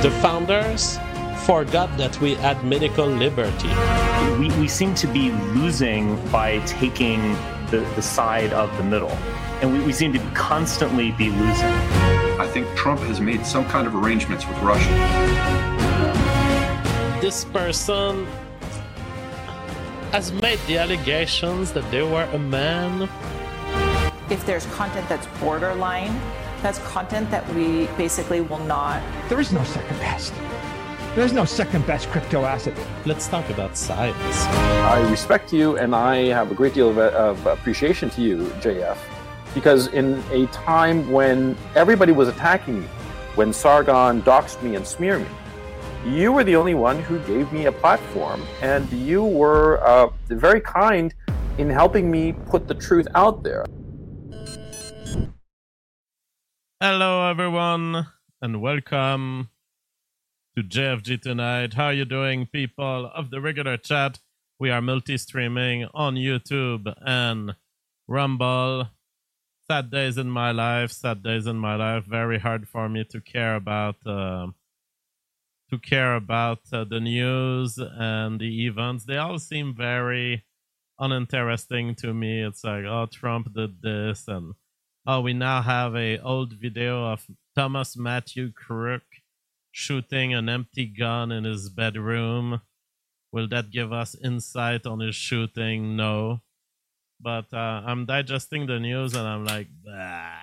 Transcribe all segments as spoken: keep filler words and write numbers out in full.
The founders forgot that we had medical liberty. We, we seem to be losing by taking the, the side of the middle. And we, we seem to constantly be losing. I think Trump has made some kind of arrangements with Russia. This person has made the allegations that they were a man. If there's content that's borderline, that's content that we basically will not. There is no second best. There's no second best crypto asset. Let's talk about science. I respect you, and I have a great deal of, of appreciation to you, J F, because in a time when everybody was attacking me, when Sargon doxed me and smeared me, you were the only one who gave me a platform, and you were uh, very kind in helping me put the truth out there. Hello, everyone, and welcome to J F G Tonight. How are you doing, people of the regular chat? We are multi-streaming on YouTube and Rumble. Sad days in my life, sad days in my life. Very hard for me to care about uh, to care about uh, the news and the events. They all seem very uninteresting to me. It's like, oh, Trump did this, and oh, we now have a old video of Thomas Matthew Crook shooting an empty gun in his bedroom. Will that give us insight on his shooting? No. But uh, I'm digesting the news and I'm like, bah.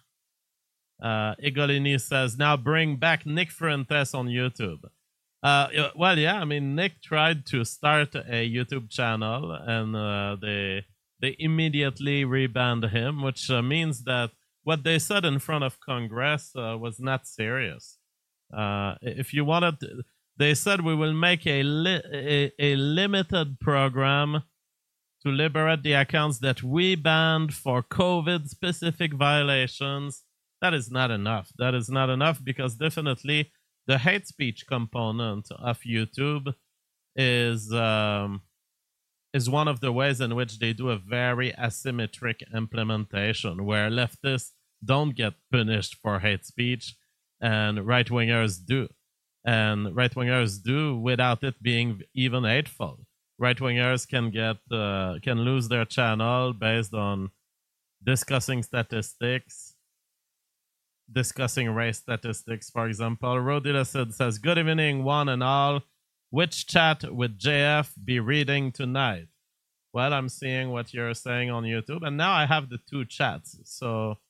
Uh, Igolini says, now bring back Nick Fuentes on YouTube. Uh, well, yeah, I mean, Nick tried to start a YouTube channel and uh, they... They immediately rebanned him, which uh, means that what they said in front of Congress uh, was not serious. Uh, if you wanted, to, they said we will make a, li- a a limited program to liberate the accounts that we banned for COVID-specific violations. That is not enough. That is not enough because definitely the hate speech component of YouTube is... Um, is one of the ways in which they do a very asymmetric implementation where leftists don't get punished for hate speech and right-wingers do. And right-wingers do without it being even hateful. Right-wingers can get uh, can lose their channel based on discussing statistics, discussing race statistics, for example. Rodila says, good evening, one and all. Which chat would J F be reading tonight? Well, I'm seeing what you're saying on YouTube, and now I have the two chats. So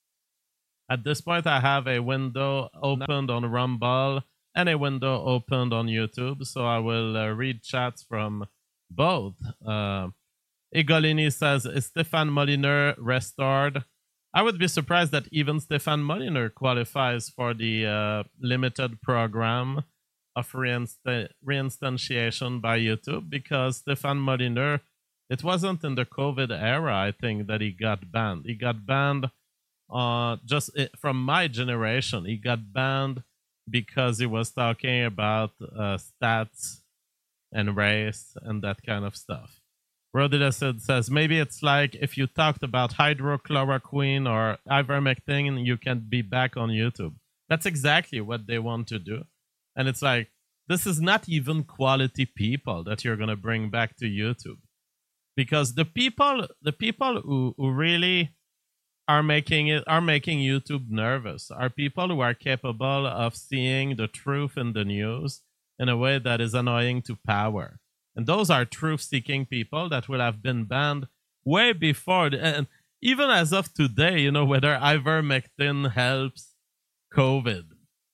at this point, I have a window opened on Rumble and a window opened on YouTube. So I will uh, read chats from both. Uh, Igolini says, is Stefan Molyneux restored? I would be surprised that even Stefan Molyneux qualifies for the uh, limited program of reinst- reinstantiation by YouTube, because Stefan Molyneux, it wasn't in the COVID era, I think, that he got banned. He got banned uh, just from my generation. He got banned because he was talking about uh, stats and race and that kind of stuff. Rodida says, maybe it's like if you talked about hydrochloroquine or ivermectin, you can be back on YouTube. That's exactly what they want to do. And it's like, this is not even quality people that you're going to bring back to YouTube. Because the people the people who, who really are making it are making YouTube nervous are people who are capable of seeing the truth in the news in a way that is annoying to power. And those are truth-seeking people that will have been banned way before. And even as of today, you know, whether ivermectin helps COVID.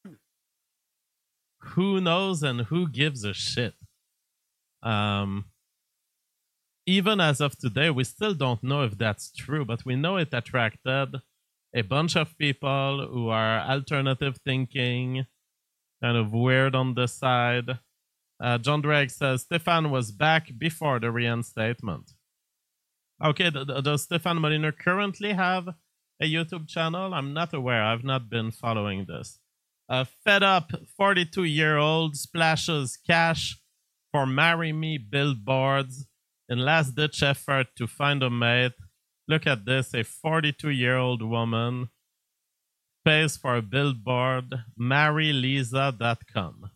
Who knows and who gives a shit? Um, even as of today, we still don't know if that's true, but we know it attracted a bunch of people who are alternative thinking, kind of weird on the side. Uh, John Drake says, Stefan was back before the reinstatement. Okay, th- th- does Stefan Molyneux currently have a YouTube channel? I'm not aware. I've not been following this. A fed up forty-two-year-old splashes cash for Marry Me billboards in last-ditch effort to find a mate. Look at this, a forty-two-year-old woman pays for a billboard, marry lisa dot com.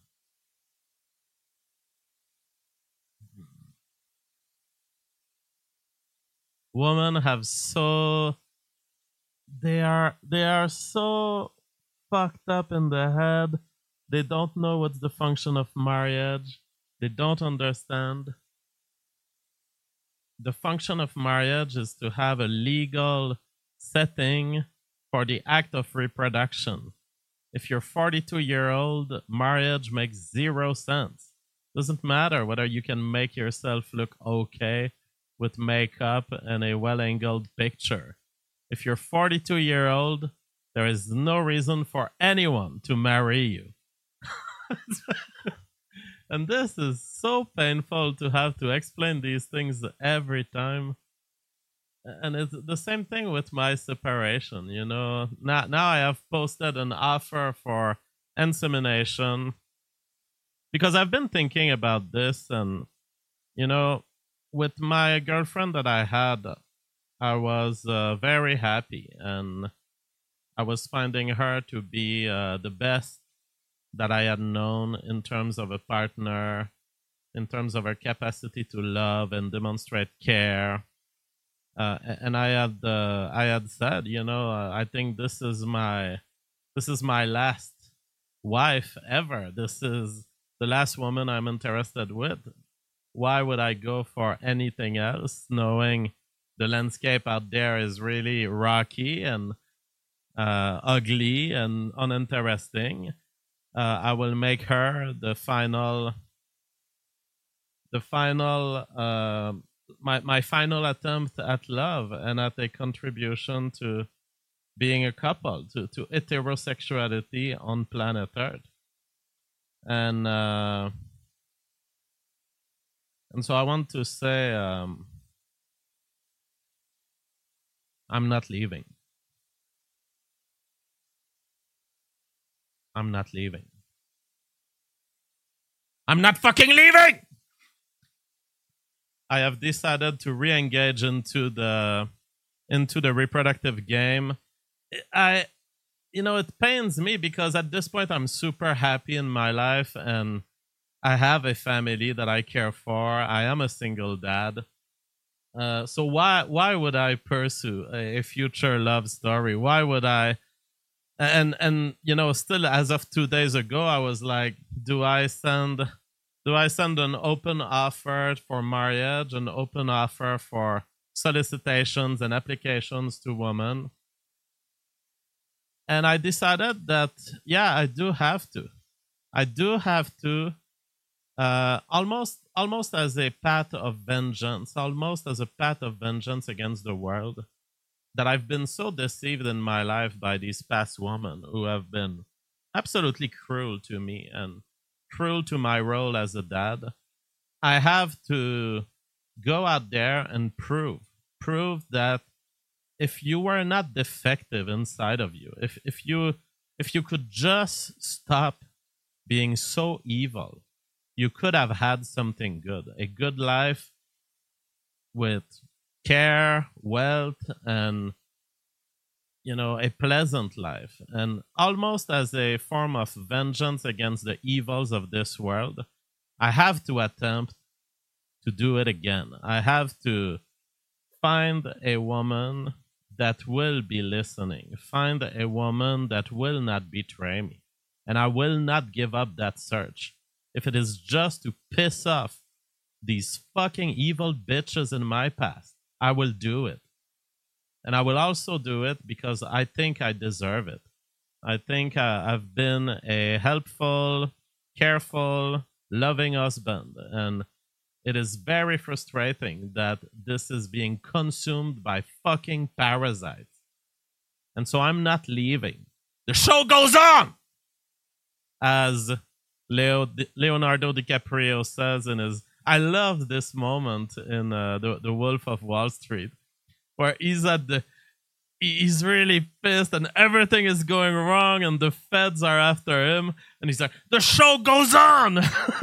Women have so they are they are so fucked up in the head. They don't know what's the function of marriage. They don't understand. The function of marriage is to have a legal setting for the act of reproduction. If you're forty-two year old, marriage makes zero sense. Doesn't matter whether you can make yourself look okay with makeup and a well-angled picture. If you're forty-two year old, there is no reason for anyone to marry you. And this is so painful to have to explain these things every time. And it's the same thing with my separation, you know. Now, now I have posted an offer for insemination because I've been thinking about this, and, you know, with my girlfriend that I had, I was uh, very happy, and I was finding her to be uh, the best that I had known in terms of a partner, in terms of her capacity to love and demonstrate care. Uh, and I had uh, I had said, you know, uh, I think this is my this is my last wife ever. This is the last woman I'm interested with. Why would I go for anything else, knowing the landscape out there is really rocky and uh, ugly and uninteresting? Uh, I will make her the final, the final, uh, my my final attempt at love and at a contribution to being a couple, to to heterosexuality on planet Earth, and uh, and so I want to say, um, I'm not leaving. I'm not leaving. I'm not fucking leaving! I have decided to re-engage into the into the reproductive game. I, you know, it pains me because at this point I'm super happy in my life and I have a family that I care for. I am a single dad. Uh, so why why would I pursue a future love story? Why would I? And and you know, still as of two days ago, I was like, do I send do I send an open offer for marriage, an open offer for solicitations and applications to women? And I decided that yeah, I do have to. I do have to uh almost almost as a path of vengeance, almost as a path of vengeance against the world. That I've been so deceived in my life by these past women who have been absolutely cruel to me and cruel to my role as a dad. I have to go out there and prove, prove that if you were not defective inside of you, if, if you if you could just stop being so evil, you could have had something good, a good life with care, wealth, and, you know, a pleasant life. And almost as a form of vengeance against the evils of this world, I have to attempt to do it again. I have to find a woman that will be listening, find a woman that will not betray me. And I will not give up that search. If it is just to piss off these fucking evil bitches in my past, I will do it. And I will also do it because I think I deserve it. I think uh, I've been a helpful, careful, loving husband. And it is very frustrating that this is being consumed by fucking parasites. And so I'm not leaving. The show goes on! As Leo, Leonardo DiCaprio says in his... I love this moment in uh, the, the Wolf of Wall Street, where he's at the, he's really pissed and everything is going wrong and the feds are after him. And he's like, the show goes on.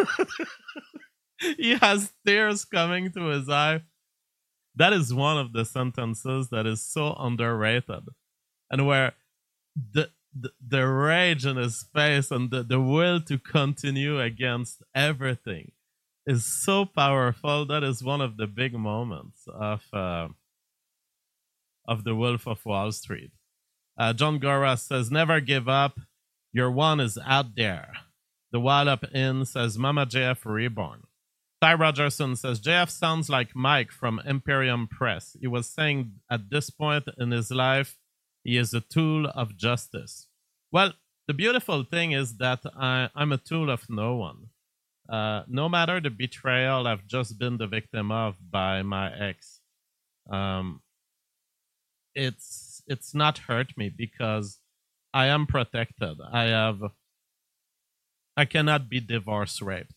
He has tears coming to his eye. That is one of the sentences that is so underrated. And where the, the, the rage in his face and the, the will to continue against everything is so powerful. That is one of the big moments of uh, of the Wolf of Wall Street. Uh, John Gora says, never give up. Your one is out there. The Wallop Inn says, Mama J F Reborn. Ty Rogerson says, J F sounds like Mike from Imperium Press. He was saying at this point in his life, he is a tool of justice. Well, the beautiful thing is that I, I'm a tool of no one. Uh, no matter the betrayal I've just been the victim of by my ex, um, it's it's not hurt me because I am protected. I have, I cannot be divorce raped.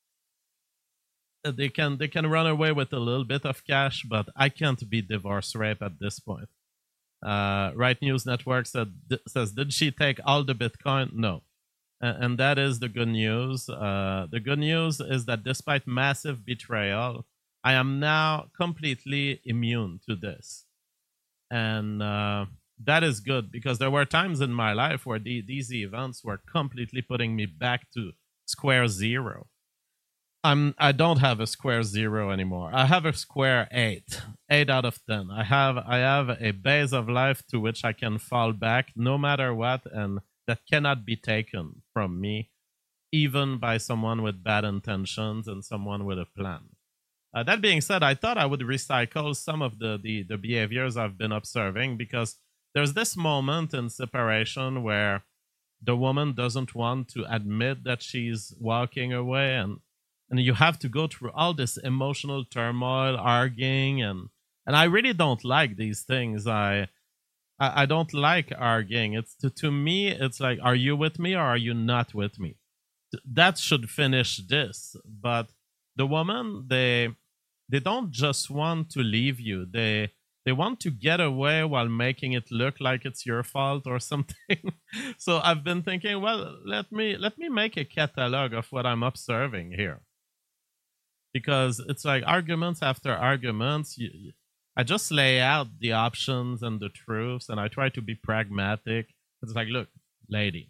They can they can run away with a little bit of cash, but I can't be divorce rape at this point. Uh, Right News Network said says, did she take all the Bitcoin? No. And, and that is the good news. Uh, the good news is that despite massive betrayal, I am now completely immune to this. And uh, that is good because there were times in my life where the, these events were completely putting me back to square zero. I'm, I don't have a square zero anymore. I have a square eight, eight out of ten. I have I have a base of life to which I can fall back no matter what, and that cannot be taken from me, even by someone with bad intentions and someone with a plan. Uh, that being said, I thought I would recycle some of the, the, the behaviors I've been observing because there's this moment in separation where the woman doesn't want to admit that she's walking away, and and you have to go through all this emotional turmoil, arguing, and and I really don't like these things. I I, I don't like arguing. It's to, to me, it's like, are you with me or are you not with me? That should finish this. But the woman, they they don't just want to leave you. They they want to get away while making it look like it's your fault or something. So I've been thinking, well, let me let me make a catalog of what I'm observing here. Because it's like arguments after arguments. You, I just lay out the options and the truths, and I try to be pragmatic. It's like, look, lady,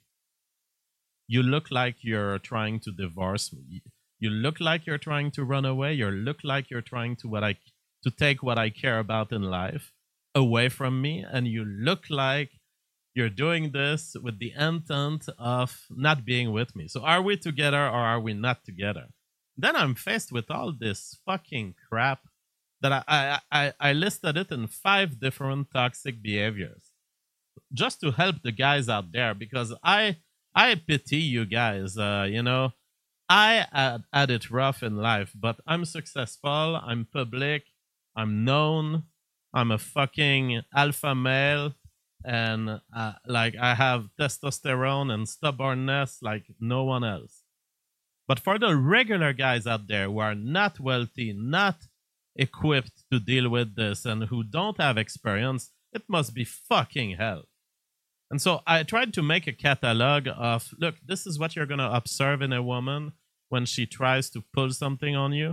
you look like you're trying to divorce me. You look like you're trying to run away. You look like you're trying to what I to take what I care about in life away from me, and you look like you're doing this with the intent of not being with me. So are we together or are we not together? Then I'm faced with all this fucking crap that I, I, I, I listed it in five different toxic behaviors just to help the guys out there, because I I pity you guys. Uh, you know, I had, had it rough in life, but I'm successful. I'm public. I'm known. I'm a fucking alpha male, and uh, like I have testosterone and stubbornness like no one else. But for the regular guys out there who are not wealthy, not equipped to deal with this, and who don't have experience, it must be fucking hell. And so I tried to make a catalog of, look, this is what you're going to observe in a woman when she tries to pull something on you.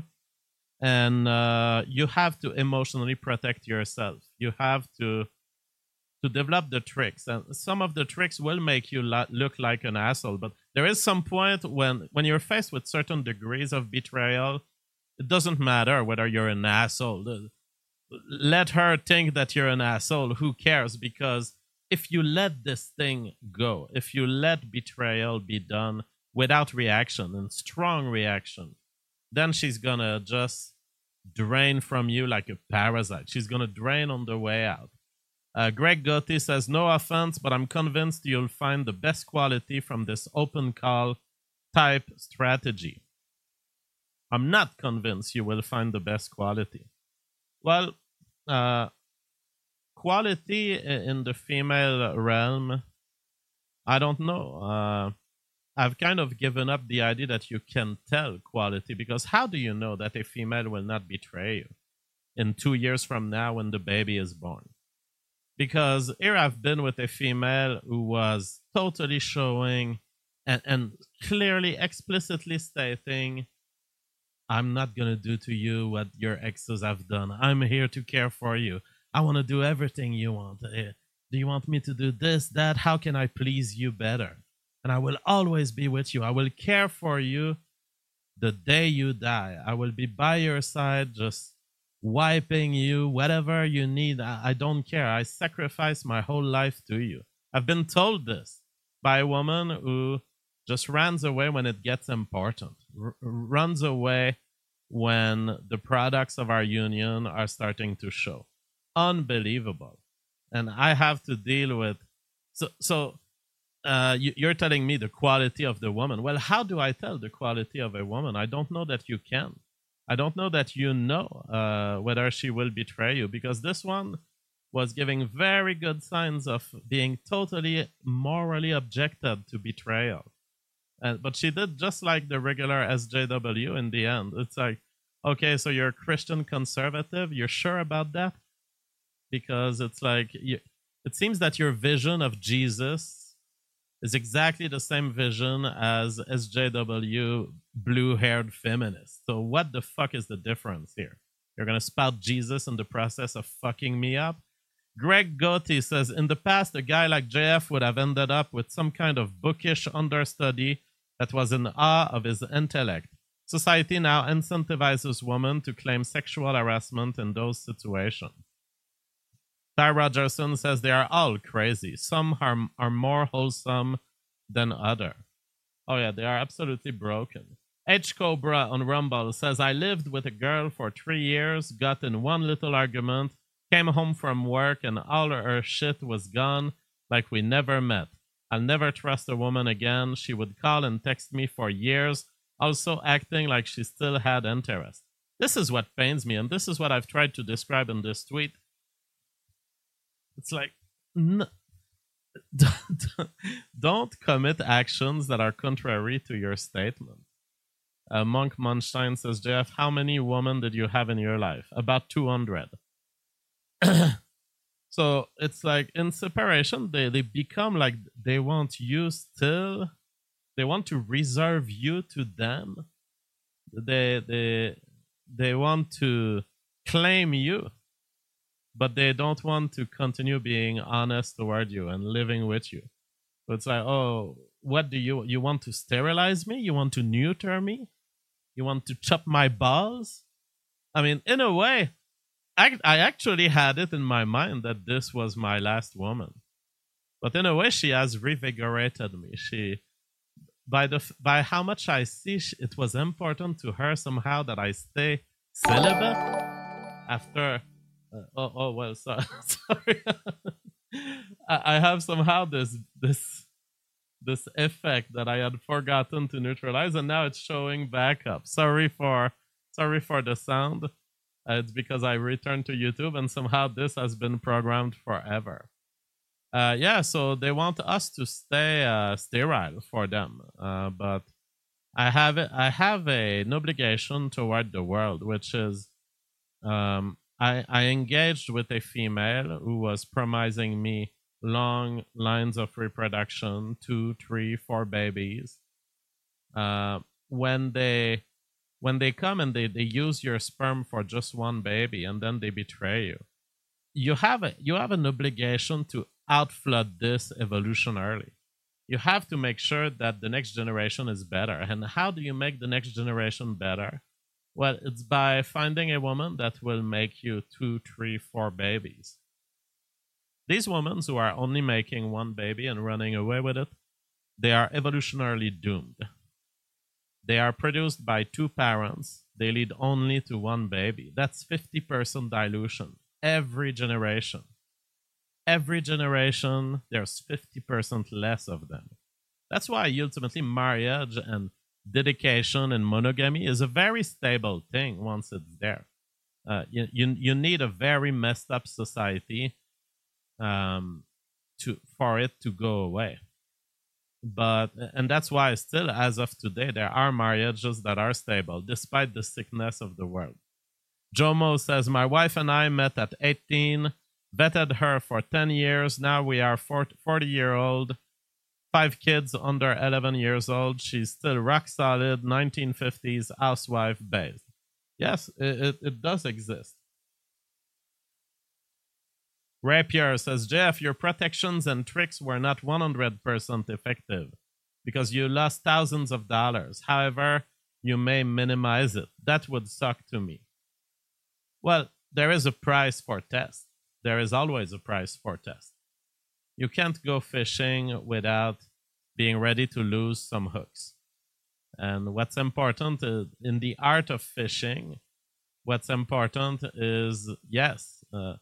And uh, you have to emotionally protect yourself. You have to to develop the tricks. And some of the tricks will make you la- look like an asshole. But there is some point when, when you're faced with certain degrees of betrayal, it doesn't matter whether you're an asshole. Let her think that you're an asshole. Who cares? Because if you let this thing go, if you let betrayal be done without reaction and strong reaction, then she's gonna just drain from you like a parasite. She's gonna drain on the way out. Uh, Greg Gotti says, no offense, but I'm convinced you'll find the best quality from this open call type strategy. I'm not convinced you will find the best quality. Well, uh, quality in the female realm, I don't know. Uh, I've kind of given up the idea that you can tell quality, because how do you know that a female will not betray you in two years from now when the baby is born? Because here I've been with a female who was totally showing and, and clearly, explicitly stating, I'm not going to do to you what your exes have done. I'm here to care for you. I want to do everything you want. Do you want me to do this, that? How can I please you better? And I will always be with you. I will care for you the day you die. I will be by your side, just wiping you, whatever you need. I, I don't care. I sacrifice my whole life to you. I've been told this by a woman who just runs away when it gets important, R- runs away when the products of our union are starting to show. Unbelievable. And I have to deal with, so, so uh, you, you're telling me the quality of the woman. Well, how do I tell the quality of a woman? I don't know that you can. I don't know that you know uh, whether she will betray you, because this one was giving very good signs of being totally morally objected to betrayal. Uh, but she did just like the regular S J W in the end. It's like, okay, so you're a Christian conservative. You're sure about that? Because it's like, you, it seems that your vision of Jesus is exactly the same vision as S J W blue-haired feminists. So what the fuck is the difference here? You're going to spout Jesus in the process of fucking me up? Greg Gotti says, in the past, a guy like J F would have ended up with some kind of bookish understudy that was in awe of his intellect. Society now incentivizes women to claim sexual harassment in those situations. Ty Rogerson says they are all crazy. Some are, are more wholesome than other. Oh yeah, they are absolutely broken. H Cobra on Rumble says, I lived with a girl for three years, got in one little argument, came home from work, and all her shit was gone like we never met. I'll never trust a woman again. She would call and text me for years, also acting like she still had interest. This is what pains me, and this is what I've tried to describe in this tweet. It's like, n- don't commit actions that are contrary to your statement. Uh, Monk Munstein says, J F, how many women did you have in your life? About two hundred. So it's like in separation, they, they become like they want you still, they want to reserve you to them. They, they, they want to claim you, but they don't want to continue being honest toward you and living with you. So it's like, oh, what do you, you want to sterilize me? You want to neuter me? You want to chop my balls? I mean, in a way, I, I actually had it in my mind that this was my last woman. But in a way, she has revigorated me. She, by the by how much I see, it was important to her somehow that I stay celibate after... Uh, oh, oh, well, so, sorry. I, I have somehow this this this effect that I had forgotten to neutralize, and now it's showing back up. Sorry for sorry for the sound. Uh, it's because I returned to YouTube, and somehow this has been programmed forever. Uh, yeah, so they want us to stay uh, sterile for them, uh, but I have I have a, an obligation toward the world, which is um, I, I engaged with a female who was promising me long lines of reproduction, two, three, four babies. Uh, when they when they come and they, they use your sperm for just one baby and then they betray you, you have a, you have an obligation to outflood this evolutionarily. You have to make sure that the next generation is better. And how do you make the next generation better? Well, it's by finding a woman that will make you two, three, four babies. These women who are only making one baby and running away with it, they are evolutionarily doomed. They are produced by two parents. They lead only to one baby. That's fifty percent dilution every generation. Every generation, there's fifty percent less of them. That's why ultimately marriage and dedication and monogamy is a very stable thing once it's there. Uh, you, you you need a very messed up society um, to for it to go away. But and that's why still, as of today, there are marriages that are stable despite the sickness of the world. Jomo says, my wife and I met at eighteen, vetted her for ten years. Now we are forty year old, five kids under eleven years old. She's still rock solid, nineteen fifties housewife based. Yes, it, it, it does exist. Rapier says, Jeff, your protections and tricks were not one hundred percent effective because you lost thousands of dollars. However, you may minimize it. That would suck to me. Well, there is a price for test. There is always a price for test. You can't go fishing without being ready to lose some hooks. And what's important is, in the art of fishing, what's important is, yes, uh,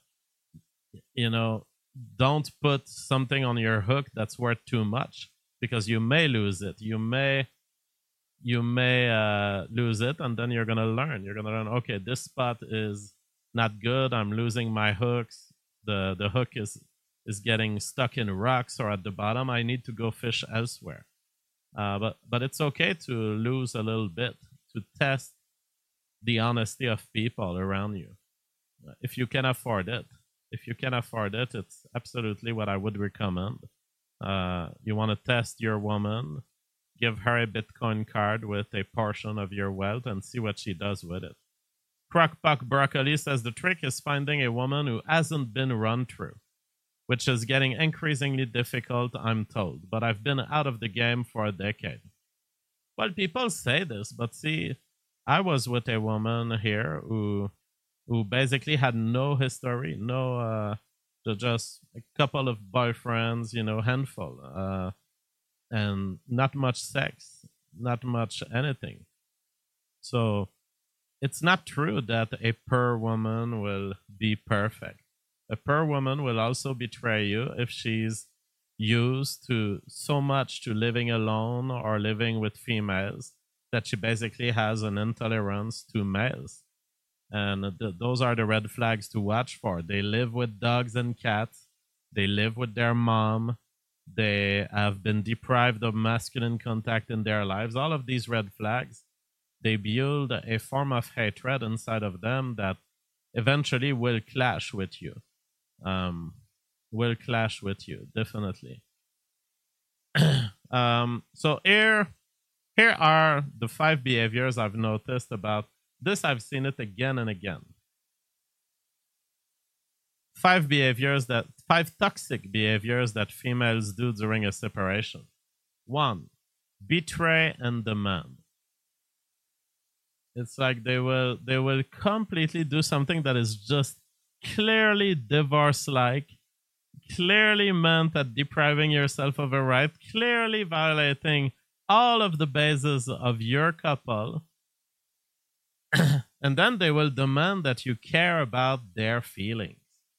you know, don't put something on your hook that's worth too much because you may lose it. You may you may uh, lose it, and then you're going to learn. You're going to learn, okay, this spot is not good. I'm losing my hooks. The the hook is is getting stuck in rocks or at the bottom. I need to go fish elsewhere. Uh, but but it's okay to lose a little bit to test the honesty of people around you. If you can afford it, if you can afford it, it's absolutely what I would recommend. Uh, you want to test your woman, give her a Bitcoin card with a portion of your wealth and see what she does with it. Crockpuck Broccoli says the trick is finding a woman who hasn't been run through, which is getting increasingly difficult, I'm told. But I've been out of the game for a decade. Well, people say this, but see, I was with a woman here who who basically had no history, no, uh, just a couple of boyfriends, you know, handful, uh, and not much sex, not much anything. So it's not true that a per woman will be perfect. A per woman will also betray you if she's used to so much to living alone or living with females that she basically has an intolerance to males. And th- those are the red flags to watch for. They live with dogs and cats. They live with their mom. They have been deprived of masculine contact in their lives. All of these red flags, they build a form of hatred inside of them that eventually will clash with you. Um, will clash with you, definitely. um, so here, here are the five behaviors I've noticed about this. I've seen it again and again. Five behaviors that, five toxic behaviors that females do during a separation. One, betray and demand. It's like they will, they will completely do something that is just clearly divorce-like, clearly meant at depriving yourself of a right, clearly violating all of the bases of your couple. And then they will demand that you care about their feelings.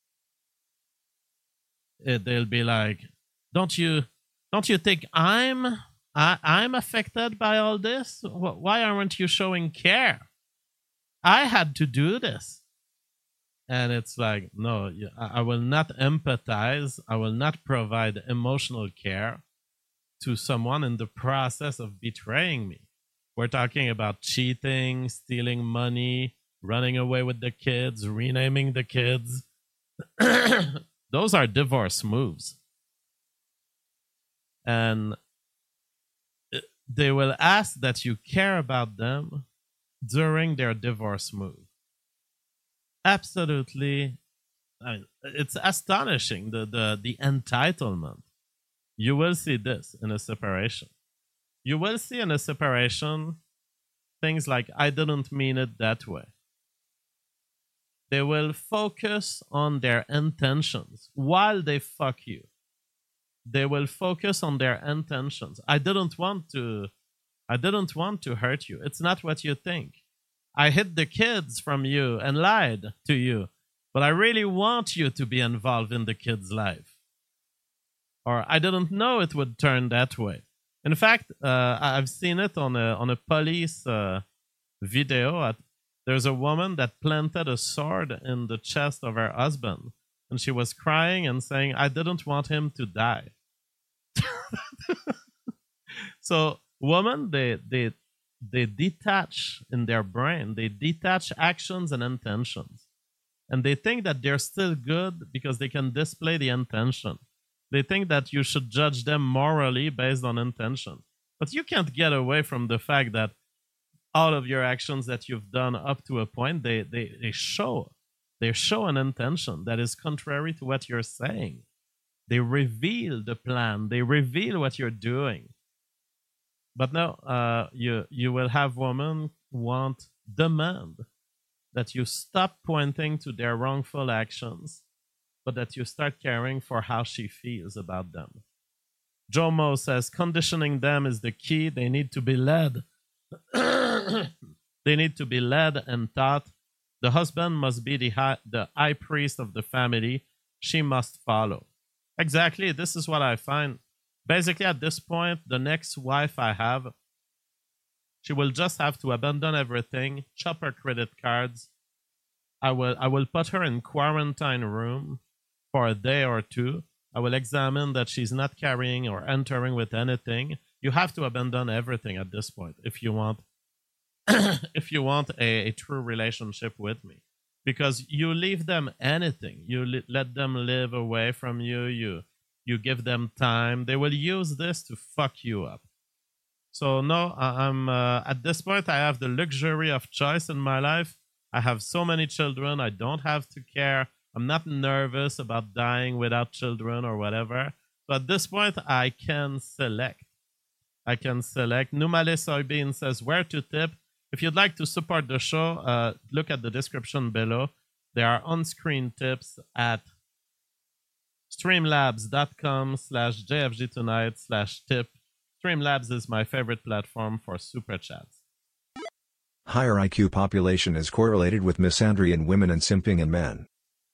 It, they'll be like, "Don't you, don't you think I'm, I, I'm affected by all this? Why aren't you showing care? I had to do this." And it's like, no, I will not empathize. I will not provide emotional care to someone in the process of betraying me. We're talking about cheating, stealing money, running away with the kids, renaming the kids. Those are divorce moves. And they will ask that you care about them during their divorce move. Absolutely. I mean, it's astonishing, the, the, the entitlement. You will see this in a separation. You will see in a separation things like, "I didn't mean it that way." They will focus on their intentions while they fuck you. They will focus on their intentions. I didn't want to, I didn't want to hurt you. It's not what you think. I hid the kids from you and lied to you, but I really want you to be involved in the kid's life. Or I didn't know it would turn that way. In fact, uh, I've seen it on a on a police uh, video. At, there's a woman that planted a sword in the chest of her husband, and she was crying and saying, "I didn't want him to die." So, women, they they they detach in their brain. They detach actions and intentions, and they think that they're still good because they can display the intention. They think that you should judge them morally based on intention. But you can't get away from the fact that all of your actions that you've done up to a point, they, they, they show They show an intention that is contrary to what you're saying. They reveal the plan. They reveal what you're doing. But no, uh, you you will have women want, demand that you stop pointing to their wrongful actions, but that you start caring for how she feels about them. Jomo says conditioning them is the key. They need to be led. They need to be led and taught. The husband must be the high, the high priest of the family. She must follow. Exactly. This is what I find. Basically, at this point, the next wife I have, she will just have to abandon everything, chop her credit cards. I will, I will put her in quarantine room for a day or two. I will examine that she's not carrying or entering with anything. You have to abandon everything at this point if you want if you want a, a true relationship with me. Because you leave them anything. You li- let them live away from you. You you give them time. They will use this to fuck you up. So no, I, I'm uh, at this point I have the luxury of choice in my life. I have so many children. I don't have to care. I'm not nervous about dying without children or whatever. So at this point, I can select. I can select. Numale Soybean says where to tip. If you'd like to support the show, uh, look at the description below. There are on-screen tips at streamlabs.com slash jfgtonight slash tip. Streamlabs is my favorite platform for super chats. Higher I Q population is correlated with misandry in women and simping in men.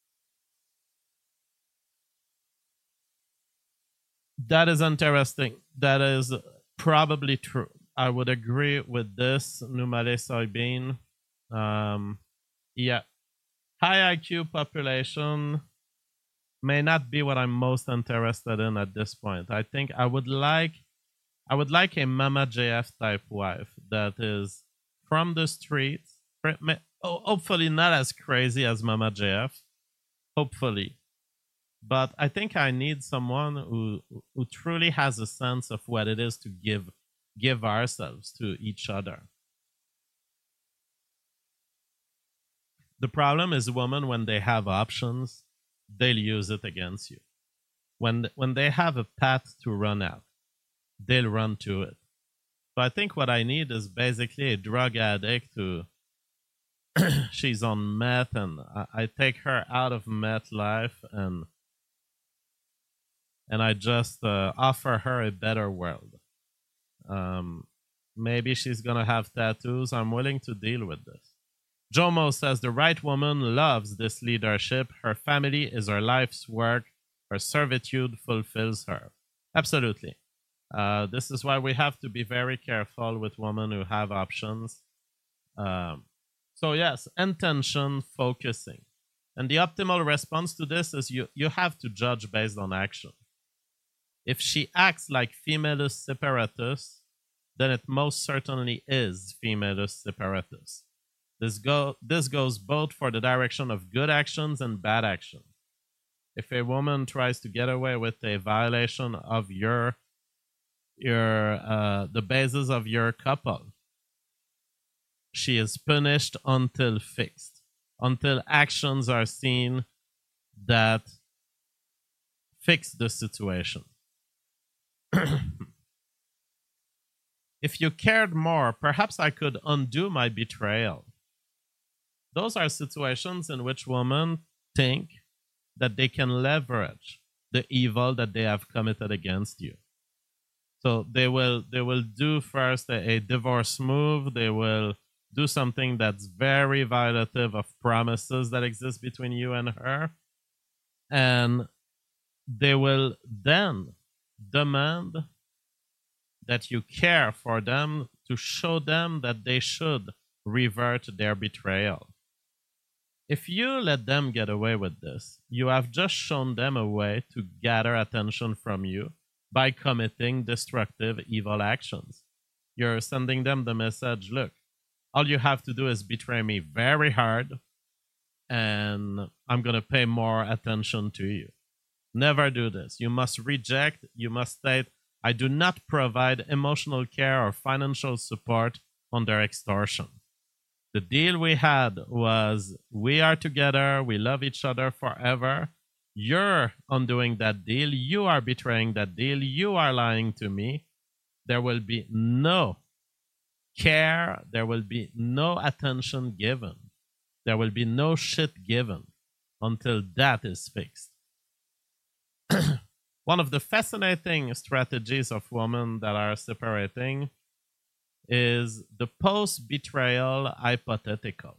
That is interesting. That is probably true. I would agree with this, Numale Soybean. Um, yeah. High I Q population may not be what I'm most interested in at this point. I think I would like I would like a Mama J F type wife that is from the streets. Hopefully not as crazy as Mama J F. Hopefully. But I think I need someone who who truly has a sense of what it is to give give ourselves to each other. The problem is women, when they have options, they'll use it against you. When when they have a path to run out, they'll run to it. So I think what I need is basically a drug addict who she's on meth, and I, I take her out of meth life and and I just uh, offer her a better world. Um, maybe she's gonna have tattoos. I'm willing to deal with this. Jomo says the right woman loves this leadership. Her family is her life's work. Her servitude fulfills her. Absolutely. Uh, this is why we have to be very careful with women who have options. Um, so yes, intention, focusing. And the optimal response to this is you, you have to judge based on action. If she acts like femalist separatus, then it most certainly is femalist separatus. This go this goes both for the direction of good actions and bad actions. If a woman tries to get away with a violation of your your uh, the basis of your couple, she is punished until fixed, until actions are seen that fix the situation. If you cared more, perhaps I could undo my betrayal. Those are situations in which women think that they can leverage the evil that they have committed against you. So they will they will do first a, a divorce move. They will do something that's very violative of promises that exist between you and her. And they will then demand that you care for them to show them that they should revert their betrayal. If you let them get away with this, you have just shown them a way to gather attention from you by committing destructive, evil actions. You're sending them the message, look, all you have to do is betray me very hard, and I'm going to pay more attention to you. Never do this. You must reject, you must state, I do not provide emotional care or financial support under extortion. The deal we had was we are together, we love each other forever. You're undoing that deal, you are betraying that deal, you are lying to me. There will be no care, there will be no attention given, there will be no shit given until that is fixed. One of the fascinating strategies of women that are separating is the post-betrayal hypothetical.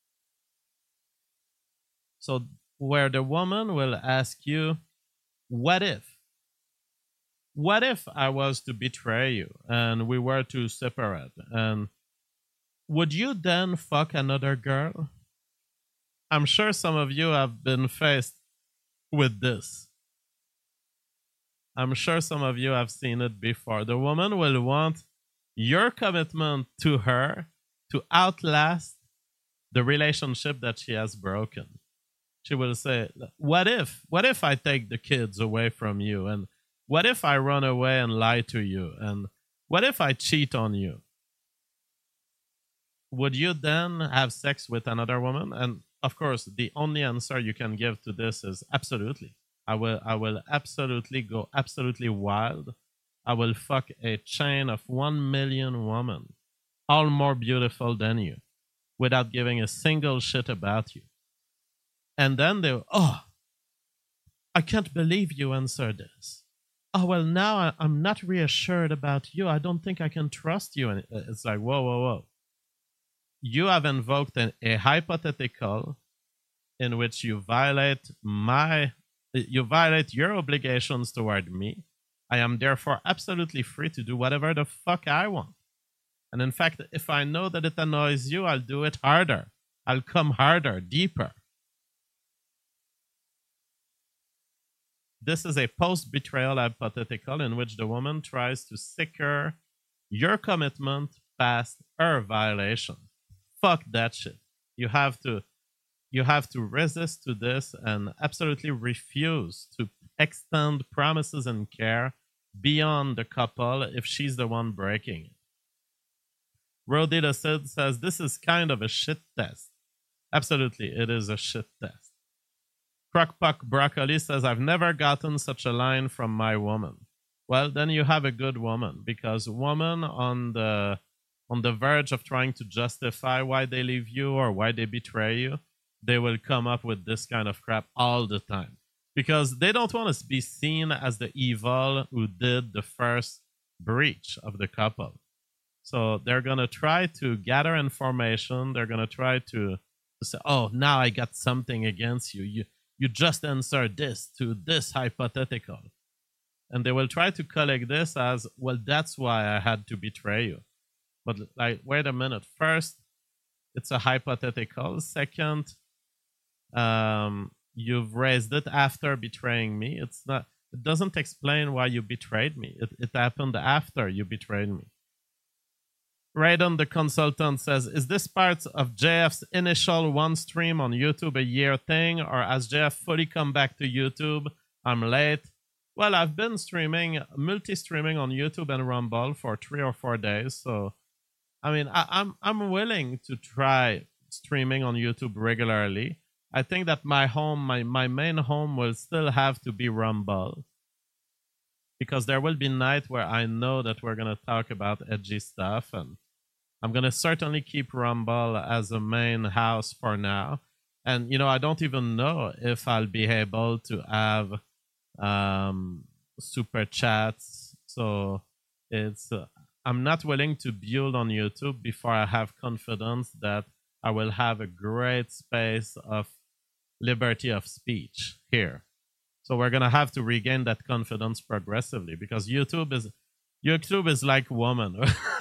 So where the woman will ask you, what if? What if I was to betray you and we were to separate? And would you then fuck another girl? I'm sure some of you have been faced with this. I'm sure some of you have seen it before. The woman will want your commitment to her to outlast the relationship that she has broken. She will say, what if? What if I take the kids away from you? And what if I run away and lie to you? And what if I cheat on you? Would you then have sex with another woman? And of course, the only answer you can give to this is absolutely. I will I will absolutely go absolutely wild. I will fuck a chain of one million women, all more beautiful than you, without giving a single shit about you. And then they, oh, I can't believe you answered this. Oh, well, now I, I'm not reassured about you. I don't think I can trust you. And it's like, whoa, whoa, whoa. You have invoked an, a hypothetical in which you violate my, you violate your obligations toward me. I am therefore absolutely free to do whatever the fuck I want. And in fact, if I know that it annoys you, I'll do it harder. I'll come harder, deeper. This is a post-betrayal hypothetical in which the woman tries to secure your commitment past her violation. Fuck that shit. You have to, you have to resist to this and absolutely refuse to extend promises and care beyond the couple if she's the one breaking it. Rodita Sid says this is kind of a shit test. Absolutely, it is a shit test. Crockpuck Broccoli says, I've never gotten such a line from my woman. Well, then you have a good woman, because women on the on the verge of trying to justify why they leave you or why they betray you, they will come up with this kind of crap all the time. Because they don't want to be seen as the evil who did the first breach of the couple. So they're going to try to gather information. They're going to try to, to say, oh, now I got something against you. You you just answered this to this hypothetical. And they will try to collect this as, well, that's why I had to betray you. But like, wait a minute. First, it's a hypothetical. Second, um, you've raised it after betraying me. It's not. It doesn't explain why you betrayed me. It, it happened after you betrayed me. Raiden the consultant says, is this part of J F's initial one stream on YouTube a year thing, or has J F fully come back to YouTube? I'm late. Well, I've been streaming, multi-streaming on YouTube and Rumble for three or four days. So, I mean, I, I'm I'm willing to try streaming on YouTube regularly. I think that my home, my, my main home will still have to be Rumble. Because there will be nights where I know that we're going to talk about edgy stuff. And I'm going to certainly keep Rumble as a main house for now. And, you know, I don't even know if I'll be able to have um, super chats. So it's, uh, I'm not willing to build on YouTube before I have confidence that I will have a great space of liberty of speech here. So we're going to have to regain that confidence progressively, because YouTube is YouTube is like woman.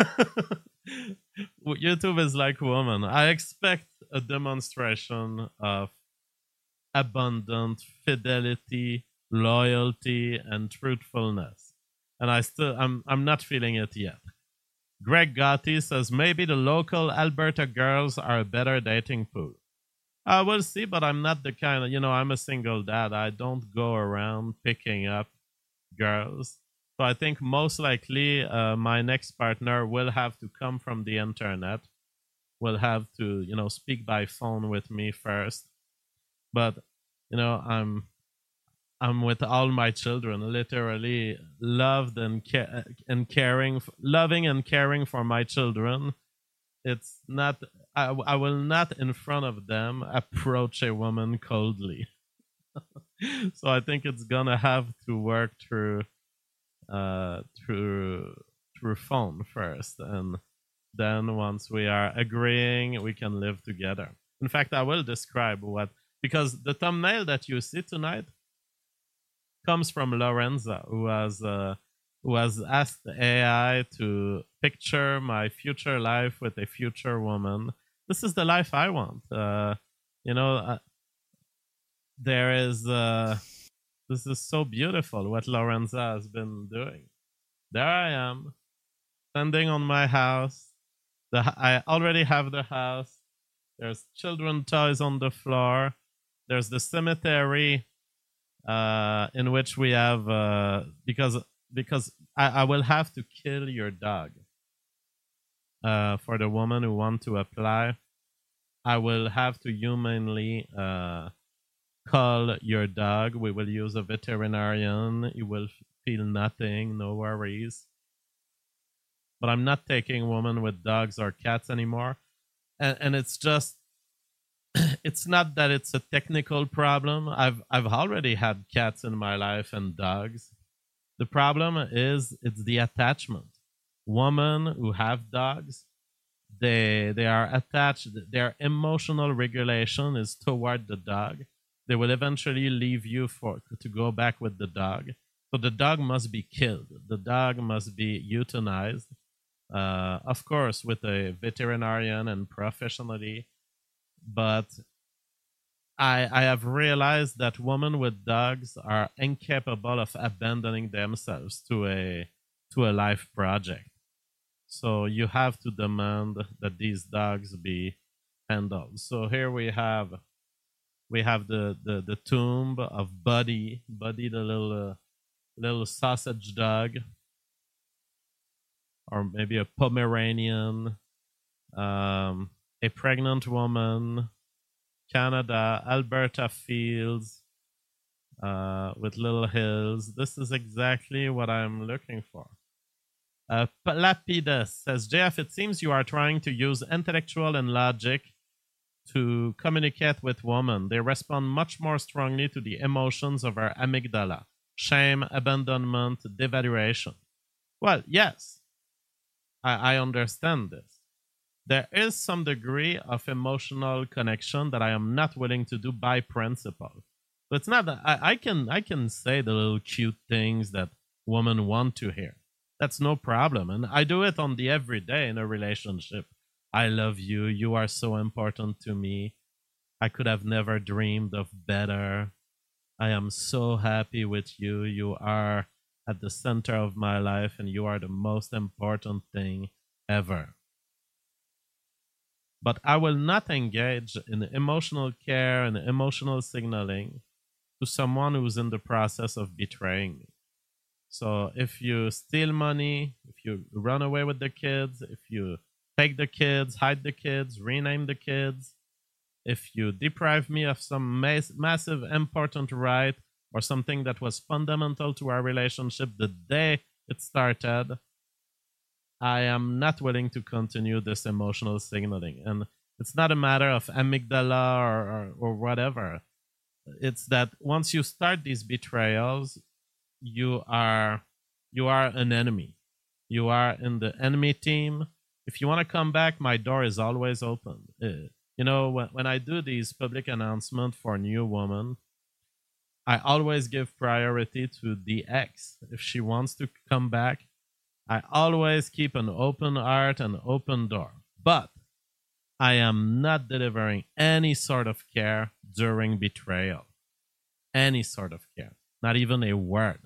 YouTube is like woman. I expect a demonstration of abundant fidelity, loyalty, and truthfulness. And I still I'm I'm not feeling it yet. Greg Gotti says maybe the local Alberta girls are a better dating pool. I will see, but I'm not the kind of, you know, I'm a single dad. I don't go around picking up girls. So I think most likely uh, my next partner will have to come from the internet. will have to, you know, speak by phone with me first. But, you know, I'm I'm with all my children, literally loved and ca- and caring, loving and caring for my children. It's not, I, I will not in front of them approach a woman coldly. So I think it's gonna have to work through, uh, through, through phone first, and then once we are agreeing, we can live together. In fact, I will describe what, because the thumbnail that you see tonight comes from Lorenza, who has uh, who has asked the A I to picture my future life with a future woman. This is the life I want. Uh, you know, uh, there is. Uh, this is so beautiful what Lorenza has been doing. There I am, standing on my house. The I already have the house. There's children toys on the floor. There's the cemetery. Uh, in which we have uh, because because I, I will have to kill your dog uh, for the woman who want to apply. I will have to humanly uh, call your dog. We will use a veterinarian. You will feel nothing, no worries. But I'm not taking women with dogs or cats anymore, and and it's just. It's not that it's a technical problem. I've I've already had cats in my life and dogs. The problem is it's the attachment. Women who have dogs, they they are attached. Their emotional regulation is toward the dog. They will eventually leave you for to go back with the dog. So the dog must be killed. The dog must be euthanized. Uh, of course, with a veterinarian and professionally. But I I have realized that women with dogs are incapable of abandoning themselves to a to a life project. So you have to demand that these dogs be handled. So here we have we have the the, the tomb of Buddy, Buddy the little uh, little sausage dog, or maybe a Pomeranian. Um, a pregnant woman, Canada, Alberta fields uh, with little hills. This is exactly what I'm looking for. Uh, Lapidus says, J F, it seems you are trying to use intellectual and logic to communicate with women. They respond much more strongly to the emotions of our amygdala, shame, abandonment, devaluation. Well, yes, I, I understand this. There is some degree of emotional connection that I am not willing to do by principle. But it's not that I, I can I can say the little cute things that women want to hear. That's no problem. And I do it on the everyday in a relationship. I love you. You are so important to me. I could have never dreamed of better. I am so happy with you. You are at the center of my life and you are the most important thing ever. But I will not engage in emotional care and emotional signaling to someone who's in the process of betraying me. So if you steal money, if you run away with the kids, if you take the kids, hide the kids, rename the kids, if you deprive me of some mas- massive important right or something that was fundamental to our relationship the day it started, I am not willing to continue this emotional signaling. And it's not a matter of amygdala or, or, or whatever. It's that once you start these betrayals, you are you are an enemy. You are in the enemy team. If you want to come back, my door is always open. Uh, you know, when, when I do these public announcements for new women, I always give priority to the ex. If she wants to come back, I always keep an open heart and open door. But I am not delivering any sort of care during betrayal. Any sort of care. Not even a word.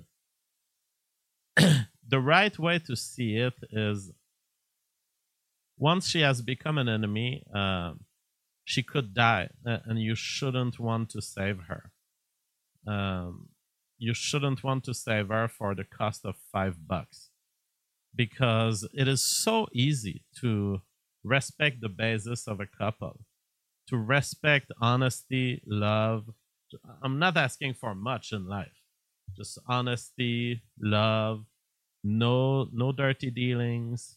The right way to see it is once she has become an enemy, uh, she could die, and you shouldn't want to save her. Um, you shouldn't want to save her for the cost of five bucks. Because it is so easy to respect the basis of a couple, to respect honesty, love. I'm not asking for much in life. Just honesty, love, no no dirty dealings,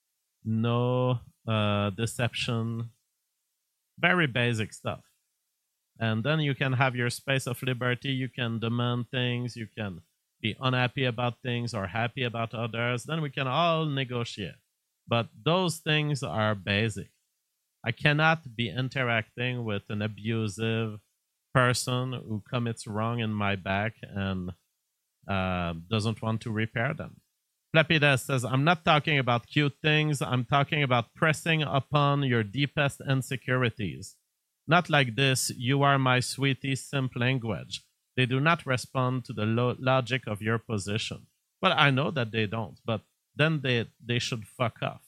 no uh, deception, very basic stuff. And then you can have your space of liberty. You can demand things. You can be unhappy about things or happy about others. Then we can all negotiate. But those things are basic. I cannot be interacting with an abusive person who commits wrong in my back and uh, doesn't want to repair them. Flappy says, I'm not talking about cute things. I'm talking about pressing upon your deepest insecurities. Not like this, you are my sweetie, simp language. They do not respond to the lo- logic of your position. Well, I know that they don't, but then they, they should fuck off.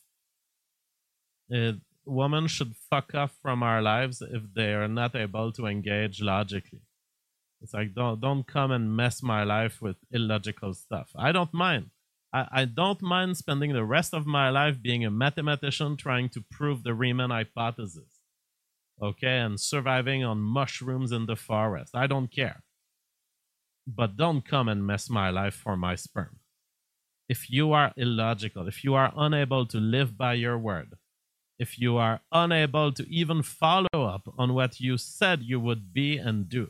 Uh, women should fuck off from our lives if they are not able to engage logically. It's like, don't, don't come and mess my life with illogical stuff. I don't mind. I, I don't mind spending the rest of my life being a mathematician trying to prove the Riemann hypothesis. Okay, and surviving on mushrooms in the forest. I don't care. But don't come and mess my life for my sperm. If you are illogical, if you are unable to live by your word, if you are unable to even follow up on what you said you would be and do,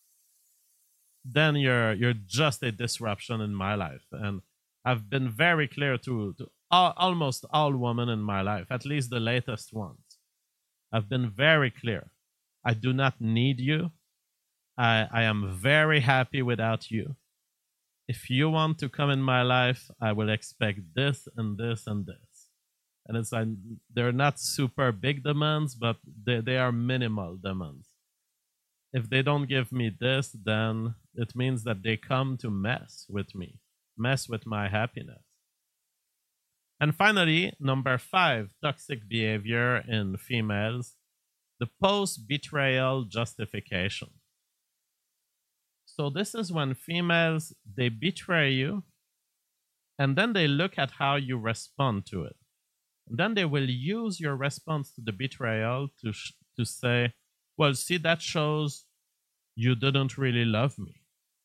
then you're you're just a disruption in my life. And I've been very clear to, to all, almost all women in my life, at least the latest ones. I've been very clear. I do not need you. I, I am very happy without you. If you want to come in my life, I will expect this and this and this. And it's like, they're not super big demands, but they, they are minimal demands. If they don't give me this, then it means that they come to mess with me, mess with my happiness. And finally, number five, toxic behavior in females, the post-betrayal justification. So this is when females, they betray you, and then they look at how you respond to it. And then they will use your response to the betrayal to, sh- to say, well, see, that shows you didn't really love me.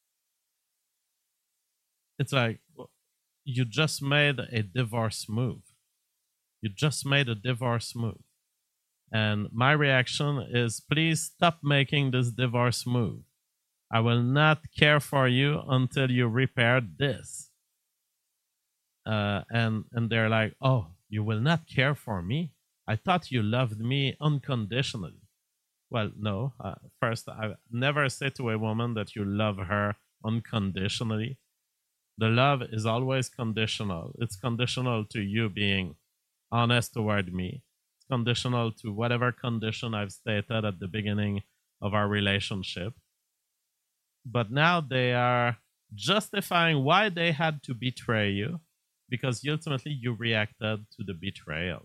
It's like, you just made a divorce move. You just made a divorce move. And my reaction is, please stop making this divorce move. I will not care for you until you repair this. Uh, and, and they're like, oh, you will not care for me? I thought you loved me unconditionally. Well, no. Uh, first, I never say to a woman that you love her unconditionally. The love is always conditional. It's conditional to you being honest toward me. It's conditional to whatever condition I've stated at the beginning of our relationship. But now they are justifying why they had to betray you, because ultimately you reacted to the betrayal.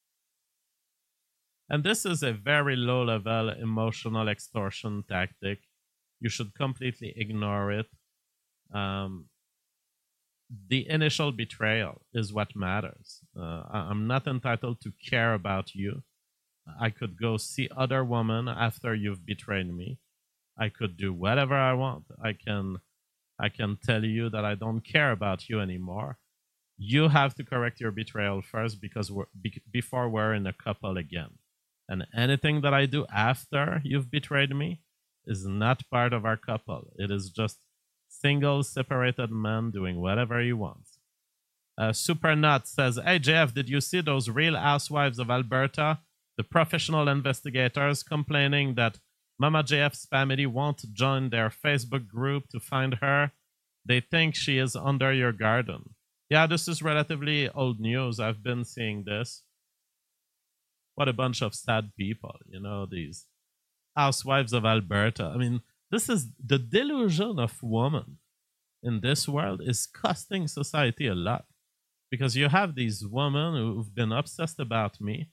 And this is a very low-level emotional extortion tactic. You should completely ignore it. Um, The initial betrayal is what matters. Uh, I'm not entitled to care about you. I could go see other women after you've betrayed me. I could do whatever I want. I can, I can tell you that I don't care about you anymore. You have to correct your betrayal first, because we're, be, before we're in a couple again. And anything that I do after you've betrayed me is not part of our couple. It is just single, separated man doing whatever he wants. Uh, Supernut says, hey, J F, did you see those Real Housewives of Alberta? The professional investigators complaining that Mama J F's family won't join their Facebook group to find her. They think she is under your garden. Yeah, this is relatively old news. I've been seeing this. What a bunch of sad people, you know, these Housewives of Alberta. I mean, this is the delusion of woman in this world is costing society a lot, because you have these women who've been obsessed about me,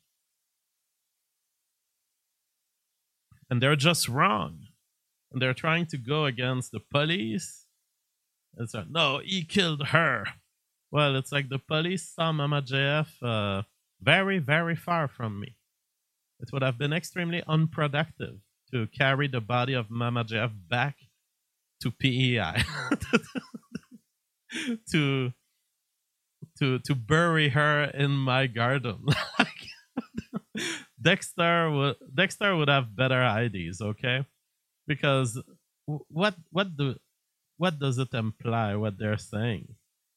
and they're just wrong, and they're trying to go against the police. It's like, no, he killed her. Well, it's like the police saw Mama J F uh, very, very far from me. It would have been extremely unproductive to carry the body of Mama J F back to P E I to to to bury her in my garden. Dexter would Dexter would have better I Ds, okay? Because what what do what does it imply what they're saying?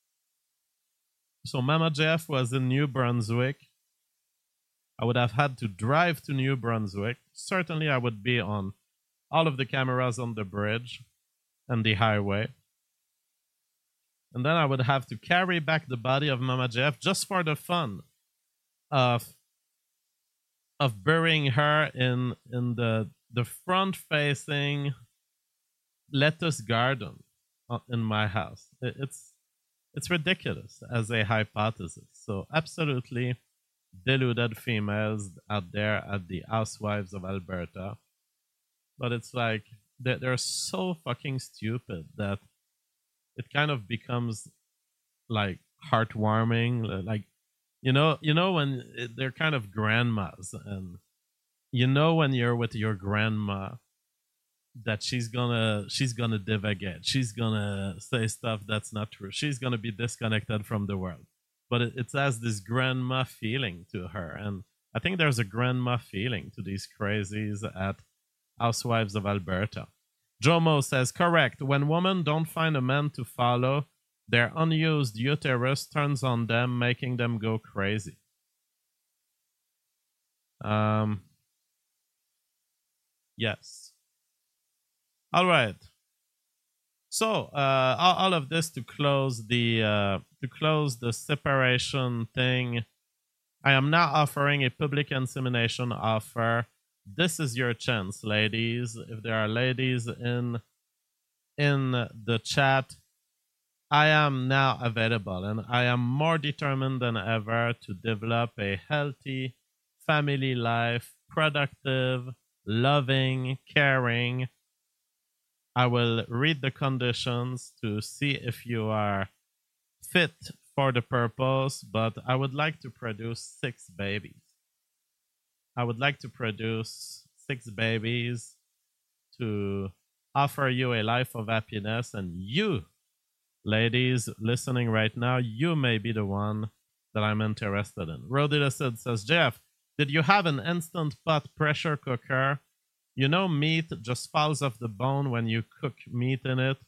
So Mama J F was in New Brunswick. I would have had to drive to New Brunswick. Certainly I would be on all of the cameras on the bridge and the highway. And then I would have to carry back the body of Mama J F just for the fun of of burying her in in the the front facing lettuce garden in my house. It's it's ridiculous as a hypothesis. So absolutely deluded females out there at the Housewives of Alberta. But it's like they're, they're so fucking stupid that it kind of becomes like heartwarming. Like, you know, you know when it, they're kind of grandmas, and you know when you're with your grandma that she's gonna she's gonna divagate, she's gonna say stuff that's not true, she's gonna be disconnected from the world. But it, it has this grandma feeling to her, and I think there's a grandma feeling to these crazies at Housewives of Alberta. Jomo says, correct. When women don't find a man to follow, their unused uterus turns on them, making them go crazy. Um. Yes. All right. So, uh, all, all of this to close the uh, to close the separation thing. I am now offering a public insemination offer. This is your chance, ladies. If there are ladies in in the chat, I am now available, and I am more determined than ever to develop a healthy family life, productive, loving, caring. I will read the conditions to see if you are fit for the purpose, but I would like to produce six babies. I would like to produce six babies to offer you a life of happiness, and you, ladies listening right now, you may be the one that I'm interested in. Rodita says, Jeff, did you have an instant pot pressure cooker? You know, meat just falls off the bone when you cook meat in it.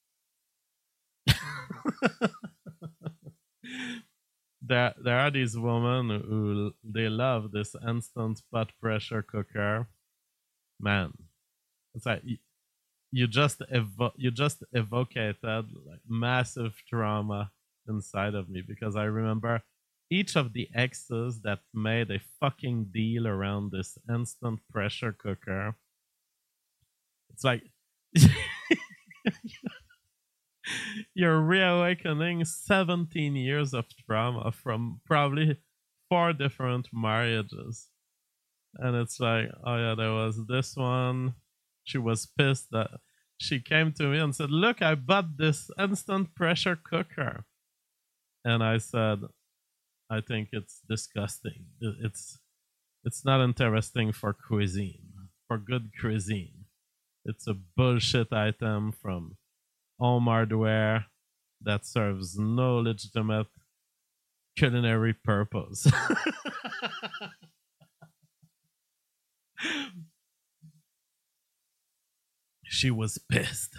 there, there are these women who they love this instant pot pressure cooker. Man, it's like you, you just evo- you just evocated like massive trauma inside of me, because I remember each of the exes that made a fucking deal around this instant pressure cooker. It's like you're reawakening seventeen years of trauma from probably four different marriages. And it's like, oh yeah, there was this one. She was pissed that she came to me and said, look, I bought this instant pressure cooker. And I said, I think it's disgusting. It's it's not interesting for cuisine, for good cuisine. It's a bullshit item from home hardware that serves no legitimate culinary purpose. She was pissed.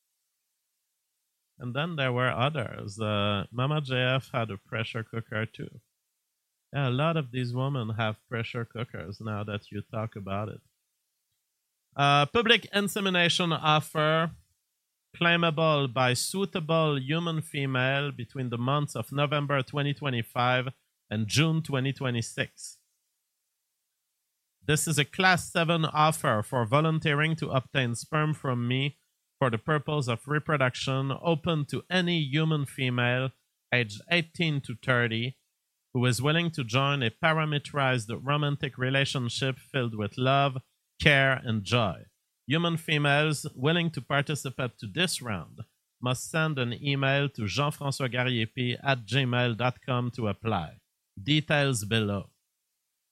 And then there were others. Uh, Mama J F had a pressure cooker too. Yeah, a lot of these women have pressure cookers now that you talk about it. Uh, public insemination offer claimable by suitable human female between the months of November twenty twenty-five and June twenty twenty-six. This is a class seven offer for volunteering to obtain sperm from me for the purpose of reproduction, open to any human female aged eighteen to thirty who is willing to join a parameterized romantic relationship filled with love, care, and joy. Human females willing to participate to this round must send an email to jean francois gariepi at gmail dot com to apply. Details below.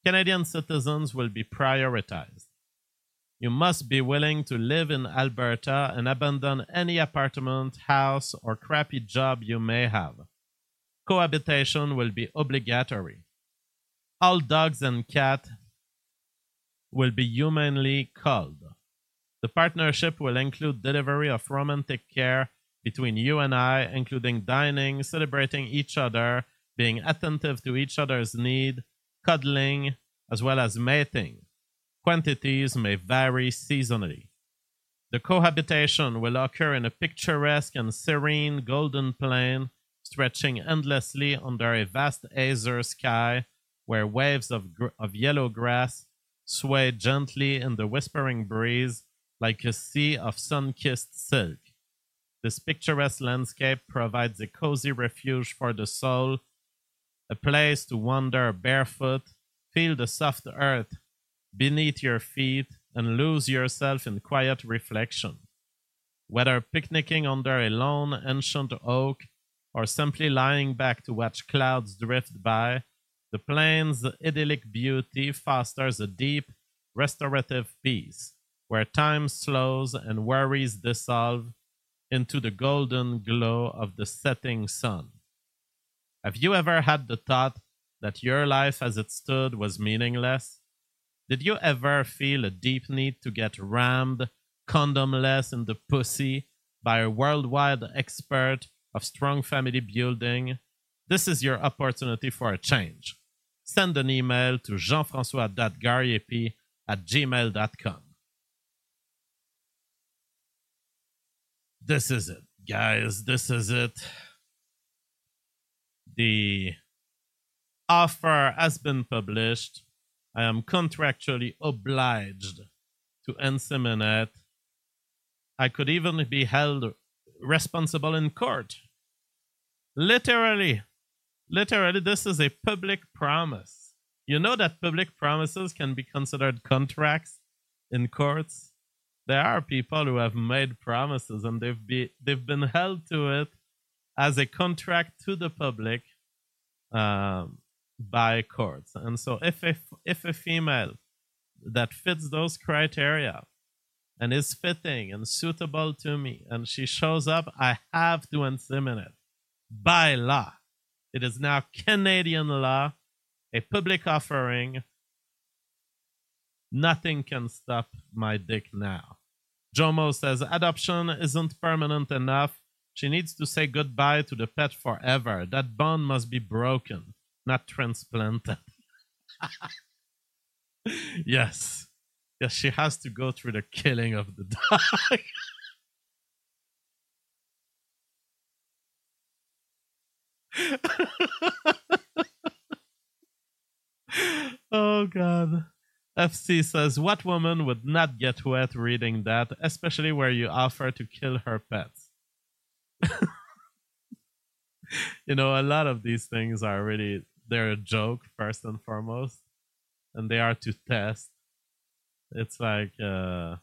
Canadian citizens will be prioritized. You must be willing to live in Alberta and abandon any apartment, house, or crappy job you may have. Cohabitation will be obligatory. All dogs and cats will be humanly culled. The partnership will include delivery of romantic care between you and I, including dining, celebrating each other, being attentive to each other's need, cuddling, as well as mating. Quantities may vary seasonally. The cohabitation will occur in a picturesque and serene golden plain stretching endlessly under a vast azure sky where waves of, gr- of yellow grass sway gently in the whispering breeze like a sea of sun-kissed silk. This picturesque landscape provides a cozy refuge for the soul, a place to wander barefoot, feel the soft earth beneath your feet, and lose yourself in quiet reflection. Whether picnicking under a lone ancient oak or simply lying back to watch clouds drift by, the plain's idyllic beauty fosters a deep, restorative peace, where time slows and worries dissolve into the golden glow of the setting sun. Have you ever had the thought that your life as it stood was meaningless? Did you ever feel a deep need to get rammed, condomless in the pussy by a worldwide expert of strong family building? This is your opportunity for a change. Send an email to jean-francois dot gariepi at gmail dot com. This is it, guys. This is it. The offer has been published. I am contractually obliged to inseminate. I could even be held responsible in court. Literally. Literally, this is a public promise. You know that public promises can be considered contracts in courts? There are people who have made promises and they've, be, they've been held to it as a contract to the public um, by courts. And so if a, if a female that fits those criteria and is fitting and suitable to me and she shows up, I have to inseminate by law. It is now Canadian law, a public offering. Nothing can stop my dick now. Jomo says, adoption isn't permanent enough. She needs to say goodbye to the pet forever. That bond must be broken, not transplanted. Yes. Yes, she has to go through the killing of the dog. Oh, God. F C says, what woman would not get wet reading that, especially where you offer to kill her pets? You know, a lot of these things are really, they're a joke, first and foremost, and they are to test. It's like, uh,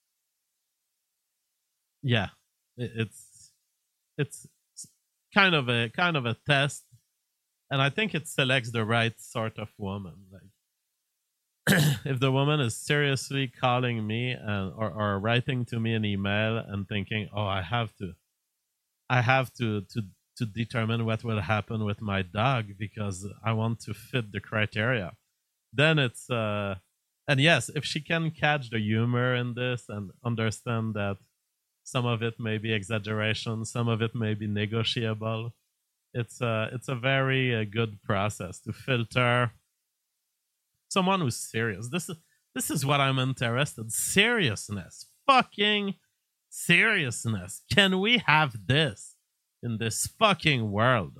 yeah, it, it's, it's kind of a, kind of a test. And I think it selects the right sort of woman. Like, if the woman is seriously calling me and or, or writing to me an email and thinking, oh, I have to, I have to, to, to determine what will happen with my dog because I want to fit the criteria, then it's, uh, and yes, if she can catch the humor in this and understand that some of it may be exaggeration, some of it may be negotiable, it's a, it's a very uh, good process to filter someone who's serious. This is this is what I'm interested. Seriousness. Fucking seriousness. Can we have this in this fucking world?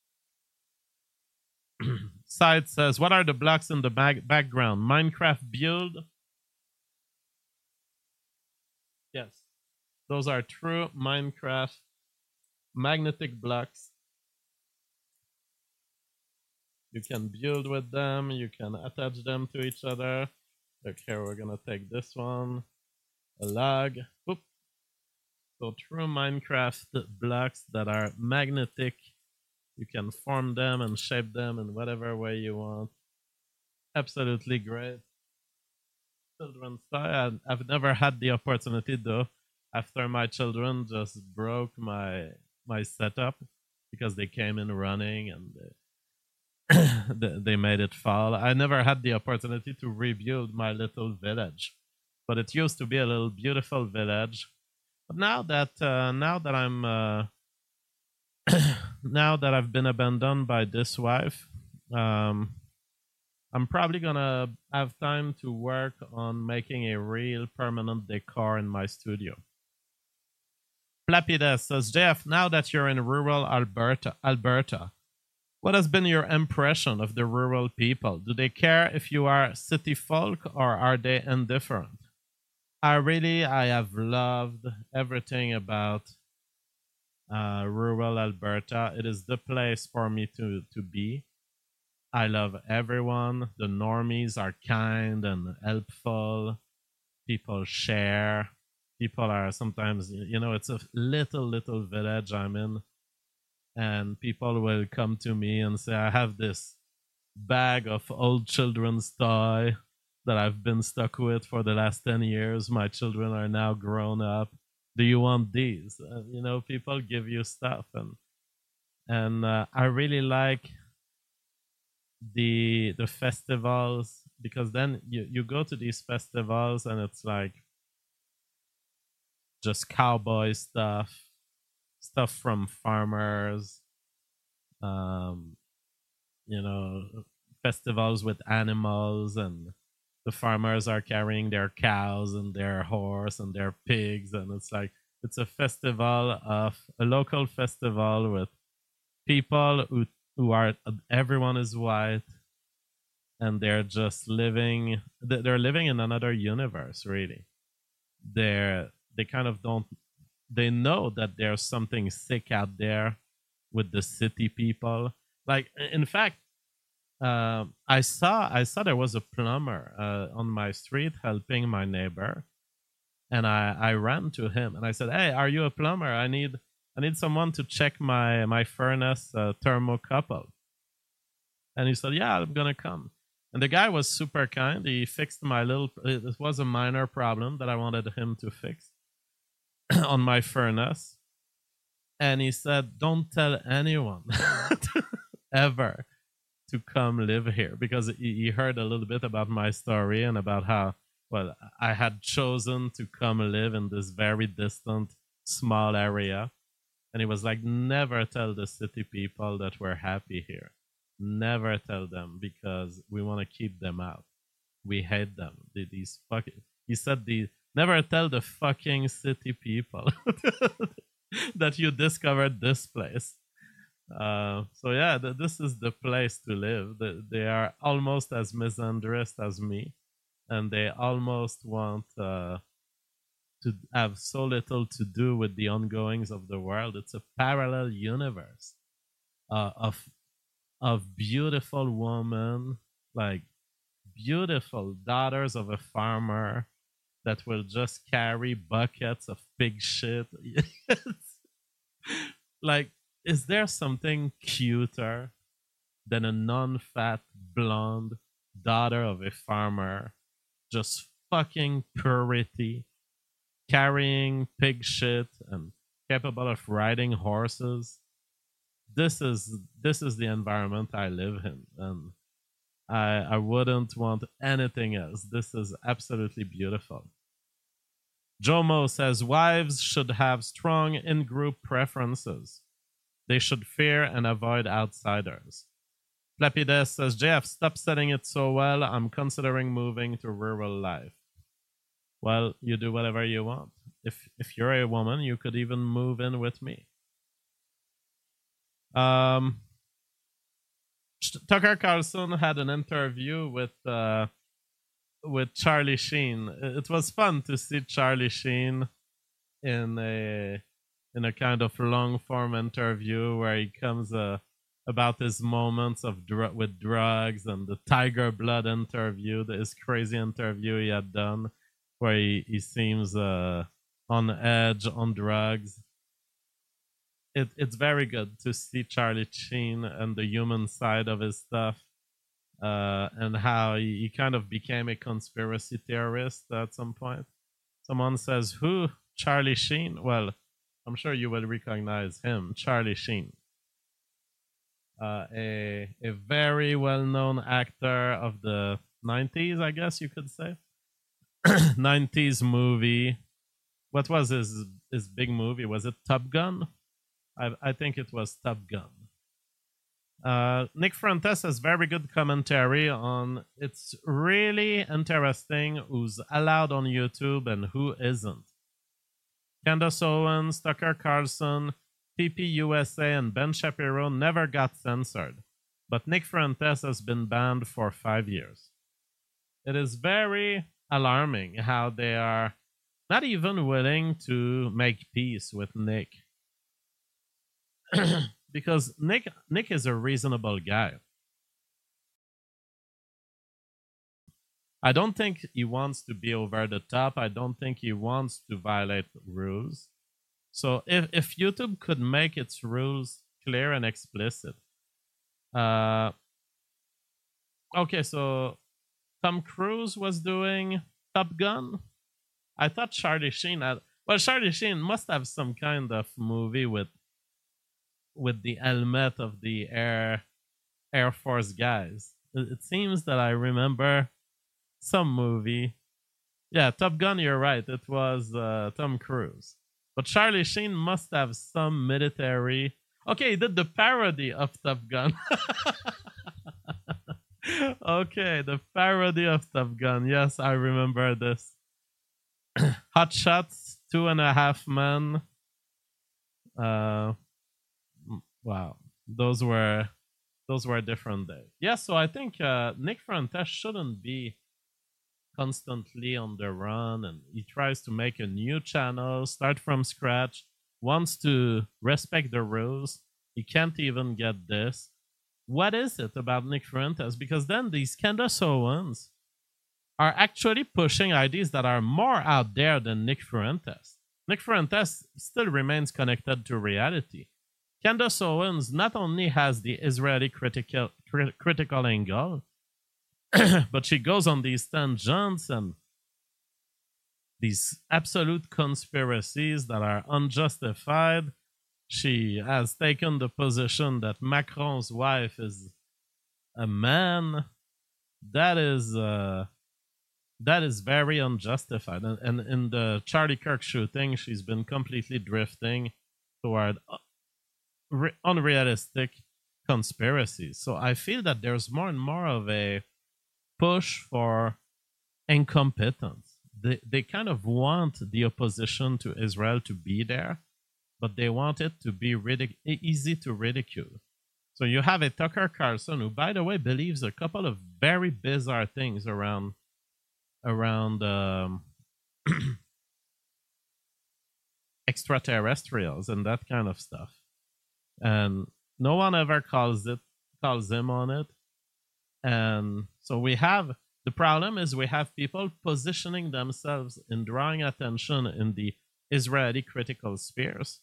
Side says, what are the blocks in the back background? Minecraft build? Yes. Those are true Minecraft magnetic blocks. You can build with them. You can attach them to each other. Okay, we're going to take this one. A log. Oop. So true Minecraft blocks that are magnetic. You can form them and shape them in whatever way you want. absolutely great children's toy. I, I've never had the opportunity though. After my children just broke my my setup because they came in running and they, they made it fall. I never had the opportunity to rebuild my little village, but it used to be a little beautiful village. But now that uh, now that I'm uh, now that I've been abandoned by this wife, um, I'm probably gonna have time to work on making a real permanent decor in my studio. Flappy says, J F, now that you're in rural Alberta, Alberta, what has been your impression of the rural people? Do they care if you are city folk or are they indifferent? I really, I have loved everything about uh, rural Alberta. It is the place for me to, to be. I love everyone. The normies are kind and helpful. People share. People are sometimes, you know, it's a little, little village I'm in. And people will come to me and say, I have this bag of old children's toy that I've been stuck with for the last ten years. My children are now grown up. Do you want these? Uh, you know, people give you stuff. And and uh, I really like the the festivals, because then you, you go to these festivals and it's like just cowboy stuff, stuff from farmers, um, you know, festivals with animals, and the farmers are carrying their cows and their horse and their pigs, and it's like it's a festival of a local festival with people who who are everyone is white, and they're just living they're living in another universe. Really, they're they kind of don't they know that there's something sick out there with the city people. Like, in fact, uh, I saw I saw there was a plumber uh, on my street helping my neighbor, and I, I ran to him and I said, "Hey, are you a plumber? I need I need someone to check my my furnace uh, thermocouple." And he said, "Yeah, I'm gonna come." And the guy was super kind. He fixed my little. It was a minor problem that I wanted him to fix on my furnace, and he said, "Don't tell anyone ever to come live here," because he heard a little bit about my story and about how, well, I had chosen to come live in this very distant, small area. And he was like, "Never tell the city people that we're happy here. Never tell them, because we want to keep them out. We hate them. These fucking," he said, "the never tell the fucking city people that you discovered this place." Uh, so yeah, th- this is the place to live. The, they are almost as misandrist as me, and they almost want uh, to have so little to do with the ongoings of the world. It's a parallel universe uh, of of beautiful women, like beautiful daughters of a farmer, that will just carry buckets of pig shit. Like, is there something cuter than a non-fat, blonde daughter of a farmer, just fucking purity, carrying pig shit and capable of riding horses? This is this is the environment I live in, and I I wouldn't want anything else. This is absolutely beautiful. Jomo says wives should have strong in-group preferences. They should fear and avoid outsiders. Flappy Death says, J F, stop setting it so well. I'm considering moving to rural life. Well, you do whatever you want. If if you're a woman, you could even move in with me. Um, Tucker Carlson had an interview with uh, with Charlie Sheen. It was fun to see Charlie Sheen in a in a kind of long form interview where he comes uh, about his moments of dr- with drugs, and the Tiger Blood interview, this crazy interview he had done where he, he seems uh, on edge on drugs. It, it's very good to see Charlie Sheen and the human side of his stuff. uh, and how he, he kind of became a conspiracy theorist at some point. Someone says, who? Charlie Sheen? Well, I'm sure you will recognize him, Charlie Sheen. Uh, a, a very well-known actor of the nineties, I guess you could say. nineties movie. What was his, his big movie? Was it Top Gun? I, I think it was Top Gun. Uh, Nick Fuentes has very good commentary on it's really interesting who's allowed on YouTube and who isn't. Candace Owens, Tucker Carlson, P P U S A, and Ben Shapiro never got censored, but Nick Fuentes has been banned for five years. It is very alarming how they are not even willing to make peace with Nick. Because Nick Nick is a reasonable guy. I don't think he wants to be over the top. I don't think he wants to violate rules. So if, if YouTube could make its rules clear and explicit. Uh, okay, so Tom Cruise was doing Top Gun. I thought Charlie Sheen had... Well, Charlie Sheen must have some kind of movie with with the helmet of the Air Air Force guys. It, it seems that I remember some movie. Yeah, Top Gun, you're right. It was uh, Tom Cruise. But Charlie Sheen must have some military... Okay, he did the parody of Top Gun. Okay, the parody of Top Gun. Yes, I remember this. Hot Shots, Two and a Half Men. Uh, wow, those were those were different days. Yeah, so I think uh, Nick Fuentes shouldn't be constantly on the run, and he tries to make a new channel, start from scratch, wants to respect the rules. He can't even get this. What is it about Nick Fuentes? Because then these Candace Owens are actually pushing ideas that are more out there than Nick Fuentes. Nick Fuentes still remains connected to reality. Candace Owens not only has the Israeli critical, crit- critical angle, but she goes on these tangents and these absolute conspiracies that are unjustified. She has taken the position that Macron's wife is a man. That is uh, that is very unjustified. And, and in the Charlie Kirk shooting, she's been completely drifting toward re- unrealistic conspiracies. So I feel that there's more and more of a push for incompetence. They, they kind of want the opposition to Israel to be there, but they want it to be ridic- easy to ridicule. So you have a Tucker Carlson who, by the way, believes a couple of very bizarre things around around um, extraterrestrials and that kind of stuff, and no one ever calls it calls him on it. And so we have the problem is we have people positioning themselves in drawing attention in the Israeli critical spheres,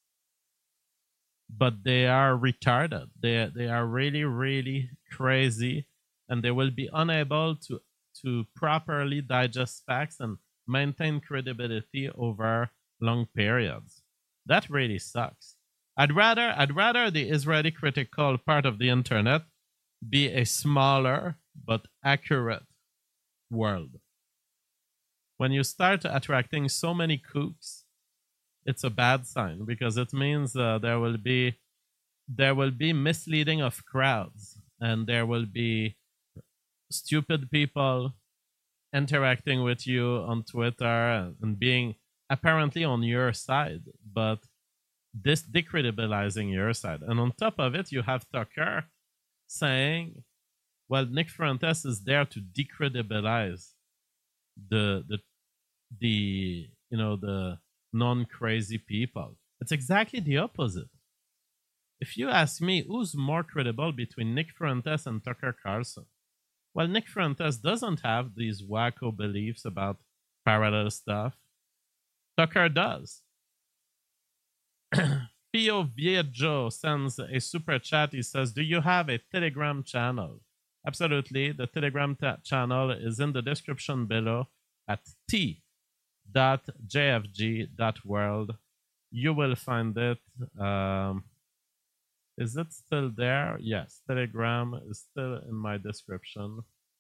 but they are retarded. They they are really really crazy, and they will be unable to to properly digest facts and maintain credibility over long periods. That really sucks. I'd rather I'd rather the Israeli critical part of the internet be a smaller but accurate world. When you start attracting so many kooks, it's a bad sign, because it means uh, there will be there will be misleading of crowds, and there will be stupid people interacting with you on Twitter and being apparently on your side, but this decredibilizing your side. And on top of it, you have Tucker saying, well, Nick Fuentes is there to decredibilize the the the you know the non-crazy people. It's exactly the opposite. If you ask me, who's more credible between Nick Fuentes and Tucker Carlson? Well, Nick Fuentes doesn't have these wacko beliefs about parallel stuff. Tucker does. Pio Viejo sends a super chat. He says, do you have a Telegram channel? Absolutely. The Telegram ta- channel is in the description below at t dot j f g dot world. You will find it. Um, is it still there? Yes, Telegram is still in my description.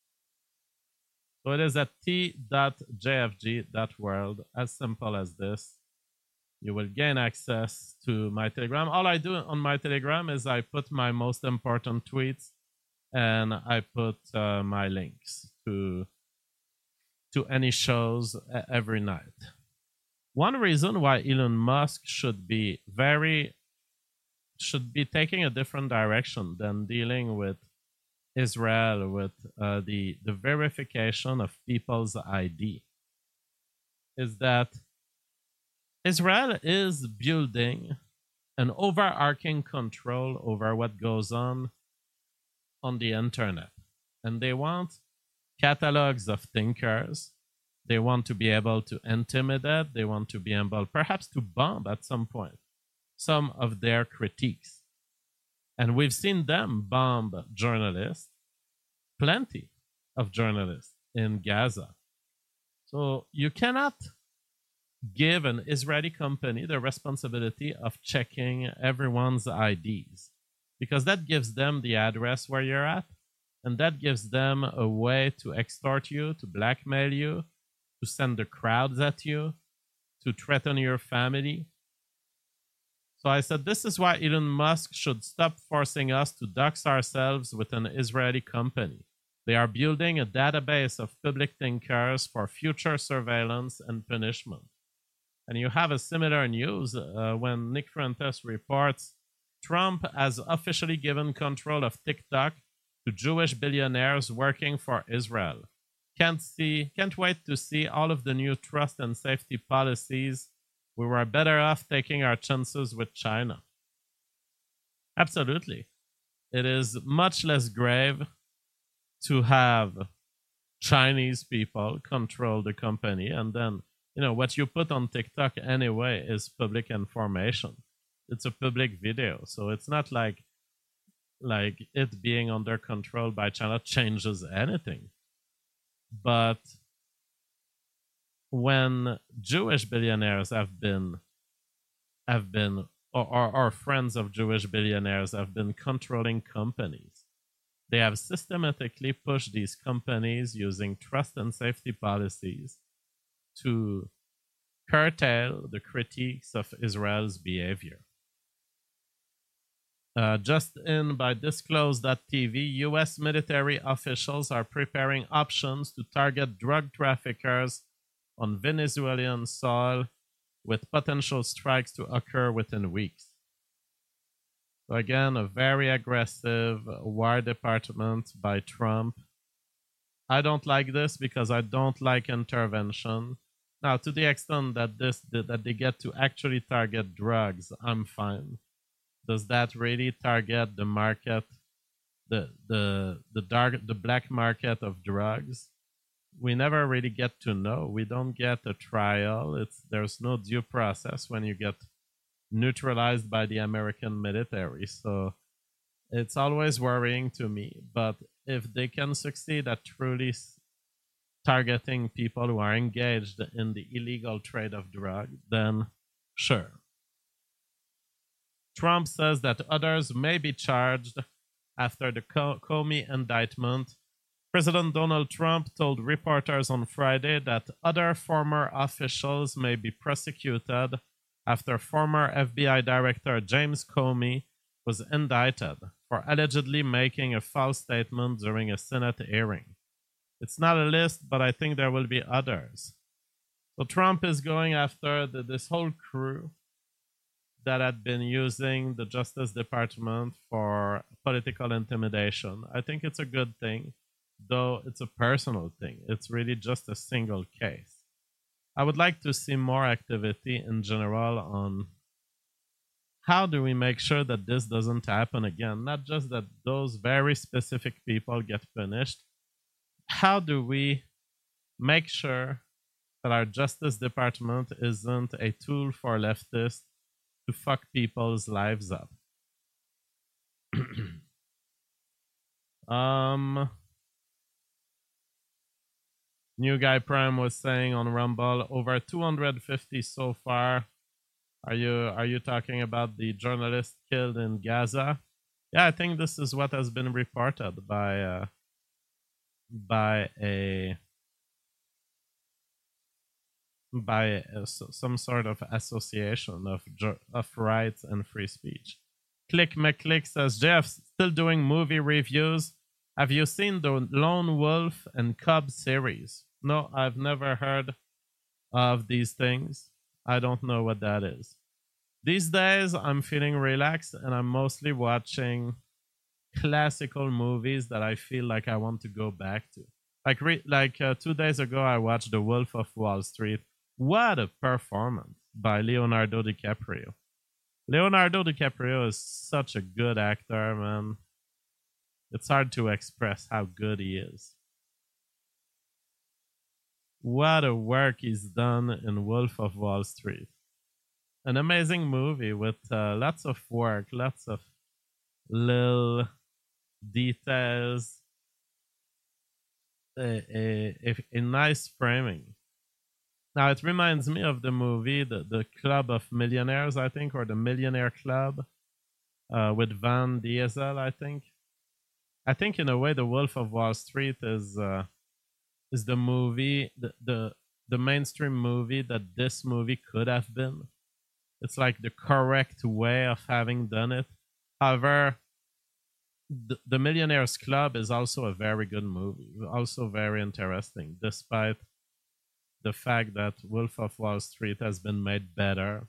So it is at t dot j f g dot world, as simple as this. You will gain access to my Telegram. All I do on my Telegram is I put my most important tweets and I put uh, my links to, to any shows every night. One reason why Elon Musk should be very should be taking a different direction than dealing with Israel with uh, the the verification of people's I D is that Israel is building an overarching control over what goes on on the internet, and they want catalogs of thinkers. They want to be able to intimidate. They want to be able, perhaps, to bomb at some point some of their critiques. And we've seen them bomb journalists, plenty of journalists in Gaza. So you cannot give an Israeli company the responsibility of checking everyone's I Ds, because that gives them the address where you're at, and that gives them a way to extort you, to blackmail you, to send the crowds at you, to threaten your family. So I said, this is why Elon Musk should stop forcing us to dox ourselves with an Israeli company. They are building a database of public thinkers for future surveillance and punishment. And you have a similar news uh, when Nick Fuentes reports Trump has officially given control of TikTok to Jewish billionaires working for Israel. Can't see, can't wait to see all of the new trust and safety policies. We were better off taking our chances with China. Absolutely. It is much less grave to have Chinese people control the company, and then, you know, what you put on TikTok anyway is public information. It's a public video, so it's not like like it being under control by China changes anything. But when Jewish billionaires have been have been or, or, or friends of Jewish billionaires have been controlling companies, they have systematically pushed these companies using trust and safety policies to curtail the critiques of Israel's behavior. Uh, just in by Disclose dot T V, U S military officials are preparing options to target drug traffickers on Venezuelan soil, with potential strikes to occur within weeks. So again, a very aggressive War Department by Trump. I don't like this because I don't like intervention. Now, to the extent that this that they get to actually target drugs, I'm fine. Does that really target the market, the the the dark the black market of drugs? We never really get to know. We don't get a trial. It's there's no due process when you get neutralized by the American military. So it's always worrying to me. But if they can succeed at truly targeting people who are engaged in the illegal trade of drugs, then sure. Trump says that others may be charged after the Comey indictment. President Donald Trump told reporters on Friday that other former officials may be prosecuted after former F B I Director James Comey was indicted for allegedly making a false statement during a Senate hearing. It's not a list, but I think there will be others. So Trump is going after the, this whole crew that had been using the Justice Department for political intimidation. I think it's a good thing, though it's a personal thing. It's really just a single case. I would like to see more activity in general on how do we make sure that this doesn't happen again? Not just that those very specific people get punished. How do we make sure that our Justice Department isn't a tool for leftists to fuck people's lives up? Um, New Guy Prime was saying on Rumble over two hundred fifty so far. Are you are you talking about the journalist killed in Gaza? Yeah, I think this is what has been reported by uh, by a by a, some sort of association of of rights and free speech. Click McClick says, Jeff, still doing movie reviews. Have you seen the Lone Wolf and Cub series? No, I've never heard of these things. I don't know what that is. These days, I'm feeling relaxed and I'm mostly watching classical movies that I feel like I want to go back to. Like re- like uh, two days ago, I watched The Wolf of Wall Street. What a performance by Leonardo DiCaprio. Leonardo DiCaprio is such a good actor, man. It's hard to express how good he is. What a work he's done in Wolf of Wall Street. An amazing movie with uh, lots of work, lots of little details, a, a, a, a nice framing. Now, it reminds me of the movie, the, the Club of Millionaires, I think, or the Millionaire Club uh, with Van Diesel, I think. I think, in a way, The Wolf of Wall Street is uh, is the movie, the, the the mainstream movie that this movie could have been. It's like the correct way of having done it. However, the, the Millionaires Club is also a very good movie, also very interesting, despite the fact that Wolf of Wall Street has been made better.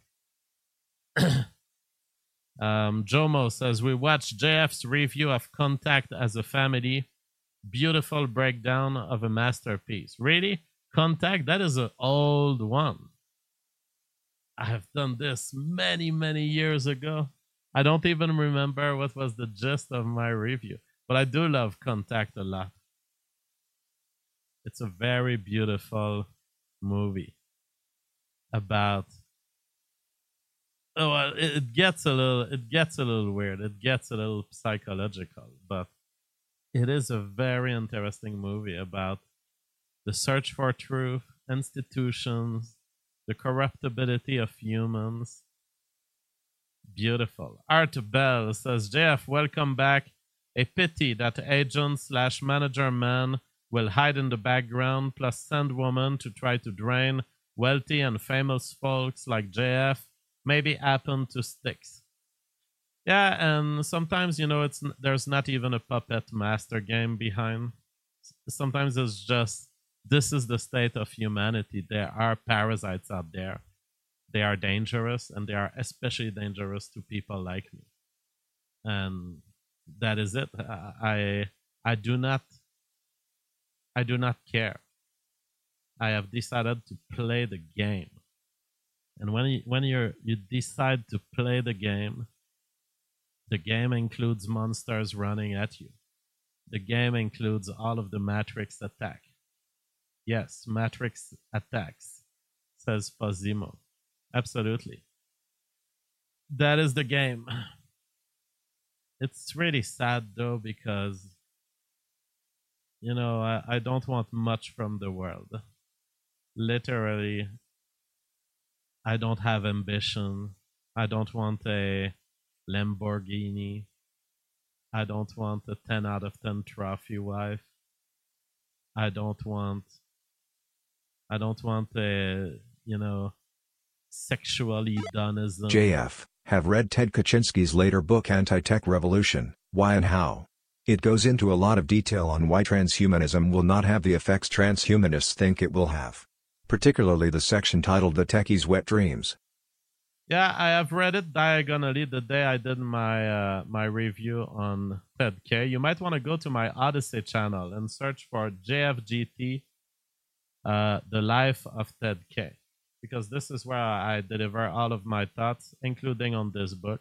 um, Jomo says, we watched J F's review of Contact as a Family. Beautiful breakdown of a masterpiece. Really? Contact? That is an old one. I have done this many, many years ago. I don't even remember what was the gist of my review, but I do love Contact a lot. It's a very beautiful movie about oh well, it, it gets a little it gets a little weird, it gets a little psychological, but it is a very interesting movie about the search for truth, institutions, the corruptibility of humans. Beautiful. Art Bell says, J F, welcome back. A pity that agent slash manager man will hide in the background, plus send woman to try to drain wealthy and famous folks like J F. Maybe happen to Styx. Yeah, and sometimes, you know, it's there's not even a puppet master game behind. Sometimes it's just, this is the state of humanity. There are parasites out there. They are dangerous, and they are especially dangerous to people like me. And that is it. I I do not I do not care. I have decided to play the game. And when you, when you're you decide to play the game, the game includes monsters running at you. The game includes all of the Matrix attack. Yes, Matrix attacks, says Fazimo. Absolutely. That is the game. It's really sad, though, because, you know, I, I don't want much from the world. Literally, I don't have ambition. I don't want a Lamborghini. I don't want a ten out of ten trophy wife. I don't want I don't want a, you know, sexual hedonism. J F, have read Ted Kaczynski's later book Anti-Tech Revolution, Why and How. It goes into a lot of detail on why transhumanism will not have the effects transhumanists think it will have. Particularly the section titled The Techies' Wet Dreams. Yeah, I have read it diagonally the day I did my uh, my review on Ted K. You might want to go to my Odyssey channel and search for J F G T, uh, The Life of Ted K. Because this is where I deliver all of my thoughts, including on this book.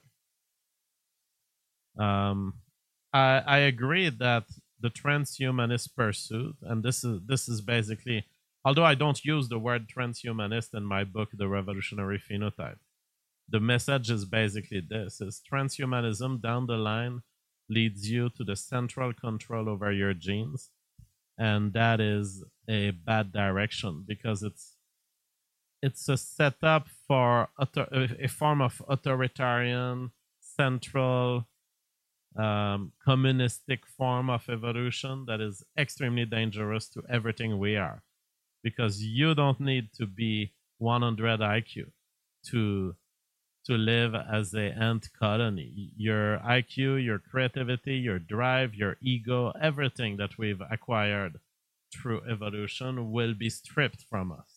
Um, I I agree that the transhumanist pursuit, and this is this is basically, although I don't use the word transhumanist in my book, The Revolutionary Phenotype, the message is basically this: is transhumanism down the line leads you to the central control over your genes. And that is a bad direction because it's it's a setup for author, a form of authoritarian, central, um, communistic form of evolution that is extremely dangerous to everything we are. Because you don't need to be one hundred I Q to to live as a ant colony. Your I Q, your creativity, your drive, your ego, everything that we've acquired through evolution will be stripped from us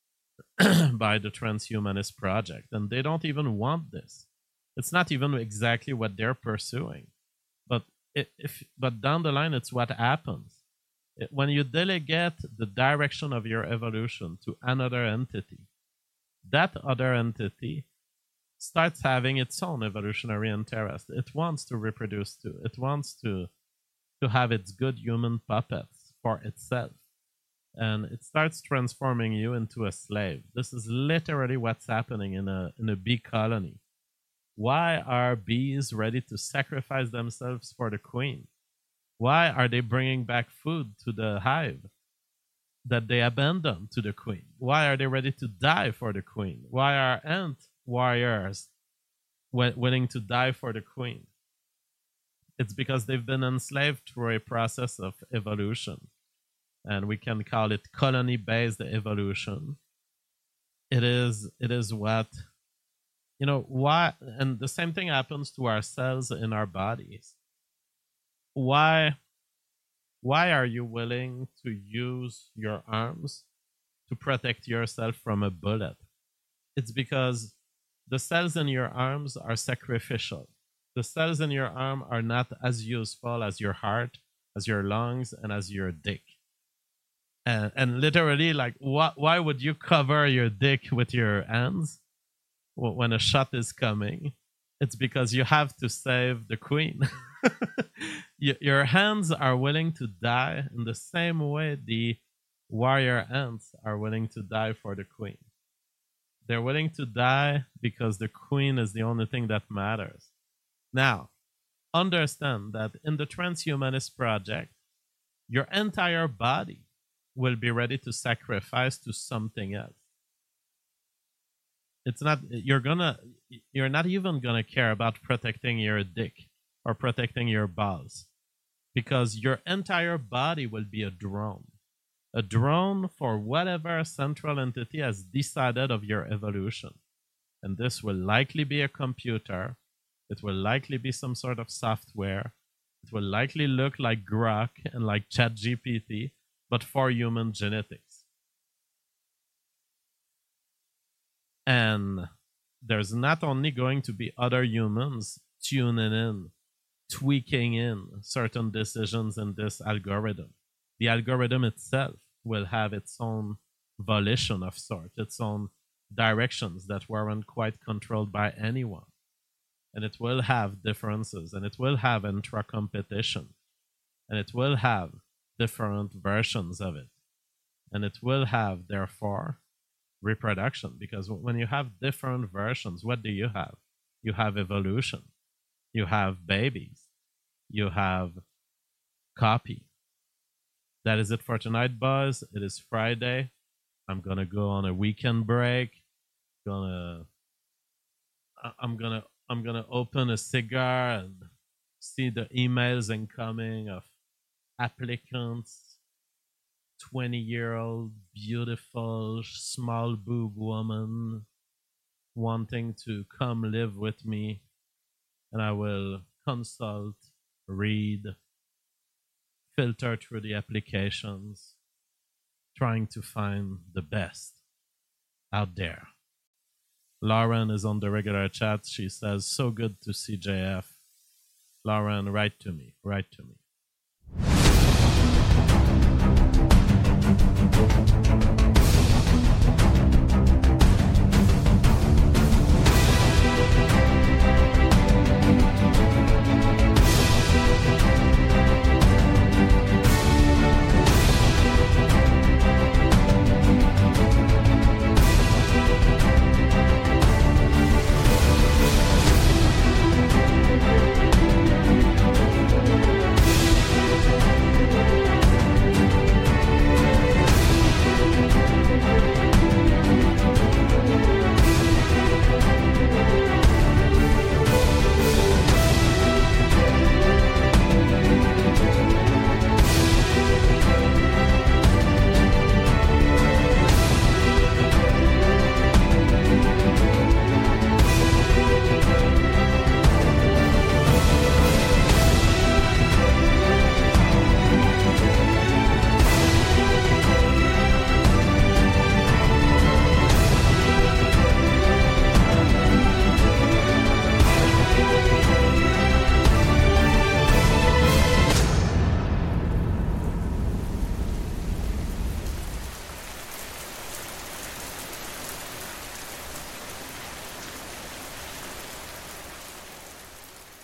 by the transhumanist project. And they don't even want this. It's not even exactly what they're pursuing. But it, if but down the line, it's what happens. It, when you delegate the direction of your evolution to another entity, that other entity starts having its own evolutionary interest. It wants to reproduce too. It wants to to have its good human puppets for itself. And it starts transforming you into a slave. This is literally what's happening in a in a bee colony. Why are bees ready to sacrifice themselves for the queen? Why are they bringing back food to the hive that they abandoned to the queen? Why are they ready to die for the queen? Why are ant warriors willing to die for the queen? It's because they've been enslaved through a process of evolution. And we can call it colony-based evolution. It is, it is what, you know, why, and the same thing happens to our cells in our bodies. Why, why are you willing to use your arms to protect yourself from a bullet? It's because the cells in your arms are sacrificial. The cells in your arm are not as useful as your heart, as your lungs, and as your dick. And, and literally, like, wh- why would you cover your dick with your hands when a shot is coming? It's because you have to save the queen. Your hands are willing to die in the same way the warrior ants are willing to die for the queen. They're willing to die because the queen is the only thing that matters. Now, understand that in the transhumanist project, your entire body will be ready to sacrifice to something else. It's not, you're gonna, you're not even gonna care about protecting your dick or protecting your balls, because your entire body will be a drone. A drone for whatever central entity has decided of your evolution. And this will likely be a computer. It will likely be some sort of software. It will likely look like Grok and like ChatGPT, but for human genetics. And there's not only going to be other humans tuning in, tweaking in certain decisions in this algorithm. The algorithm itself will have its own volition of sort, its own directions that weren't quite controlled by anyone. And it will have differences, and it will have intra-competition, and it will have different versions of it. And it will have, therefore, reproduction, because when you have different versions, what do you have? You have evolution. You have babies. You have copy. That is it for tonight, boys. It is Friday. I'm gonna go on a weekend break. Gonna, I'm gonna, I'm gonna open a cigar and see the emails incoming of applicants. twenty-year-old, beautiful, small boob woman wanting to come live with me, and I will consult, read, filter through the applications, trying to find the best out there. Lauren is on the regular chat. She says, so good to see J F. Lauren, write to me, write to me.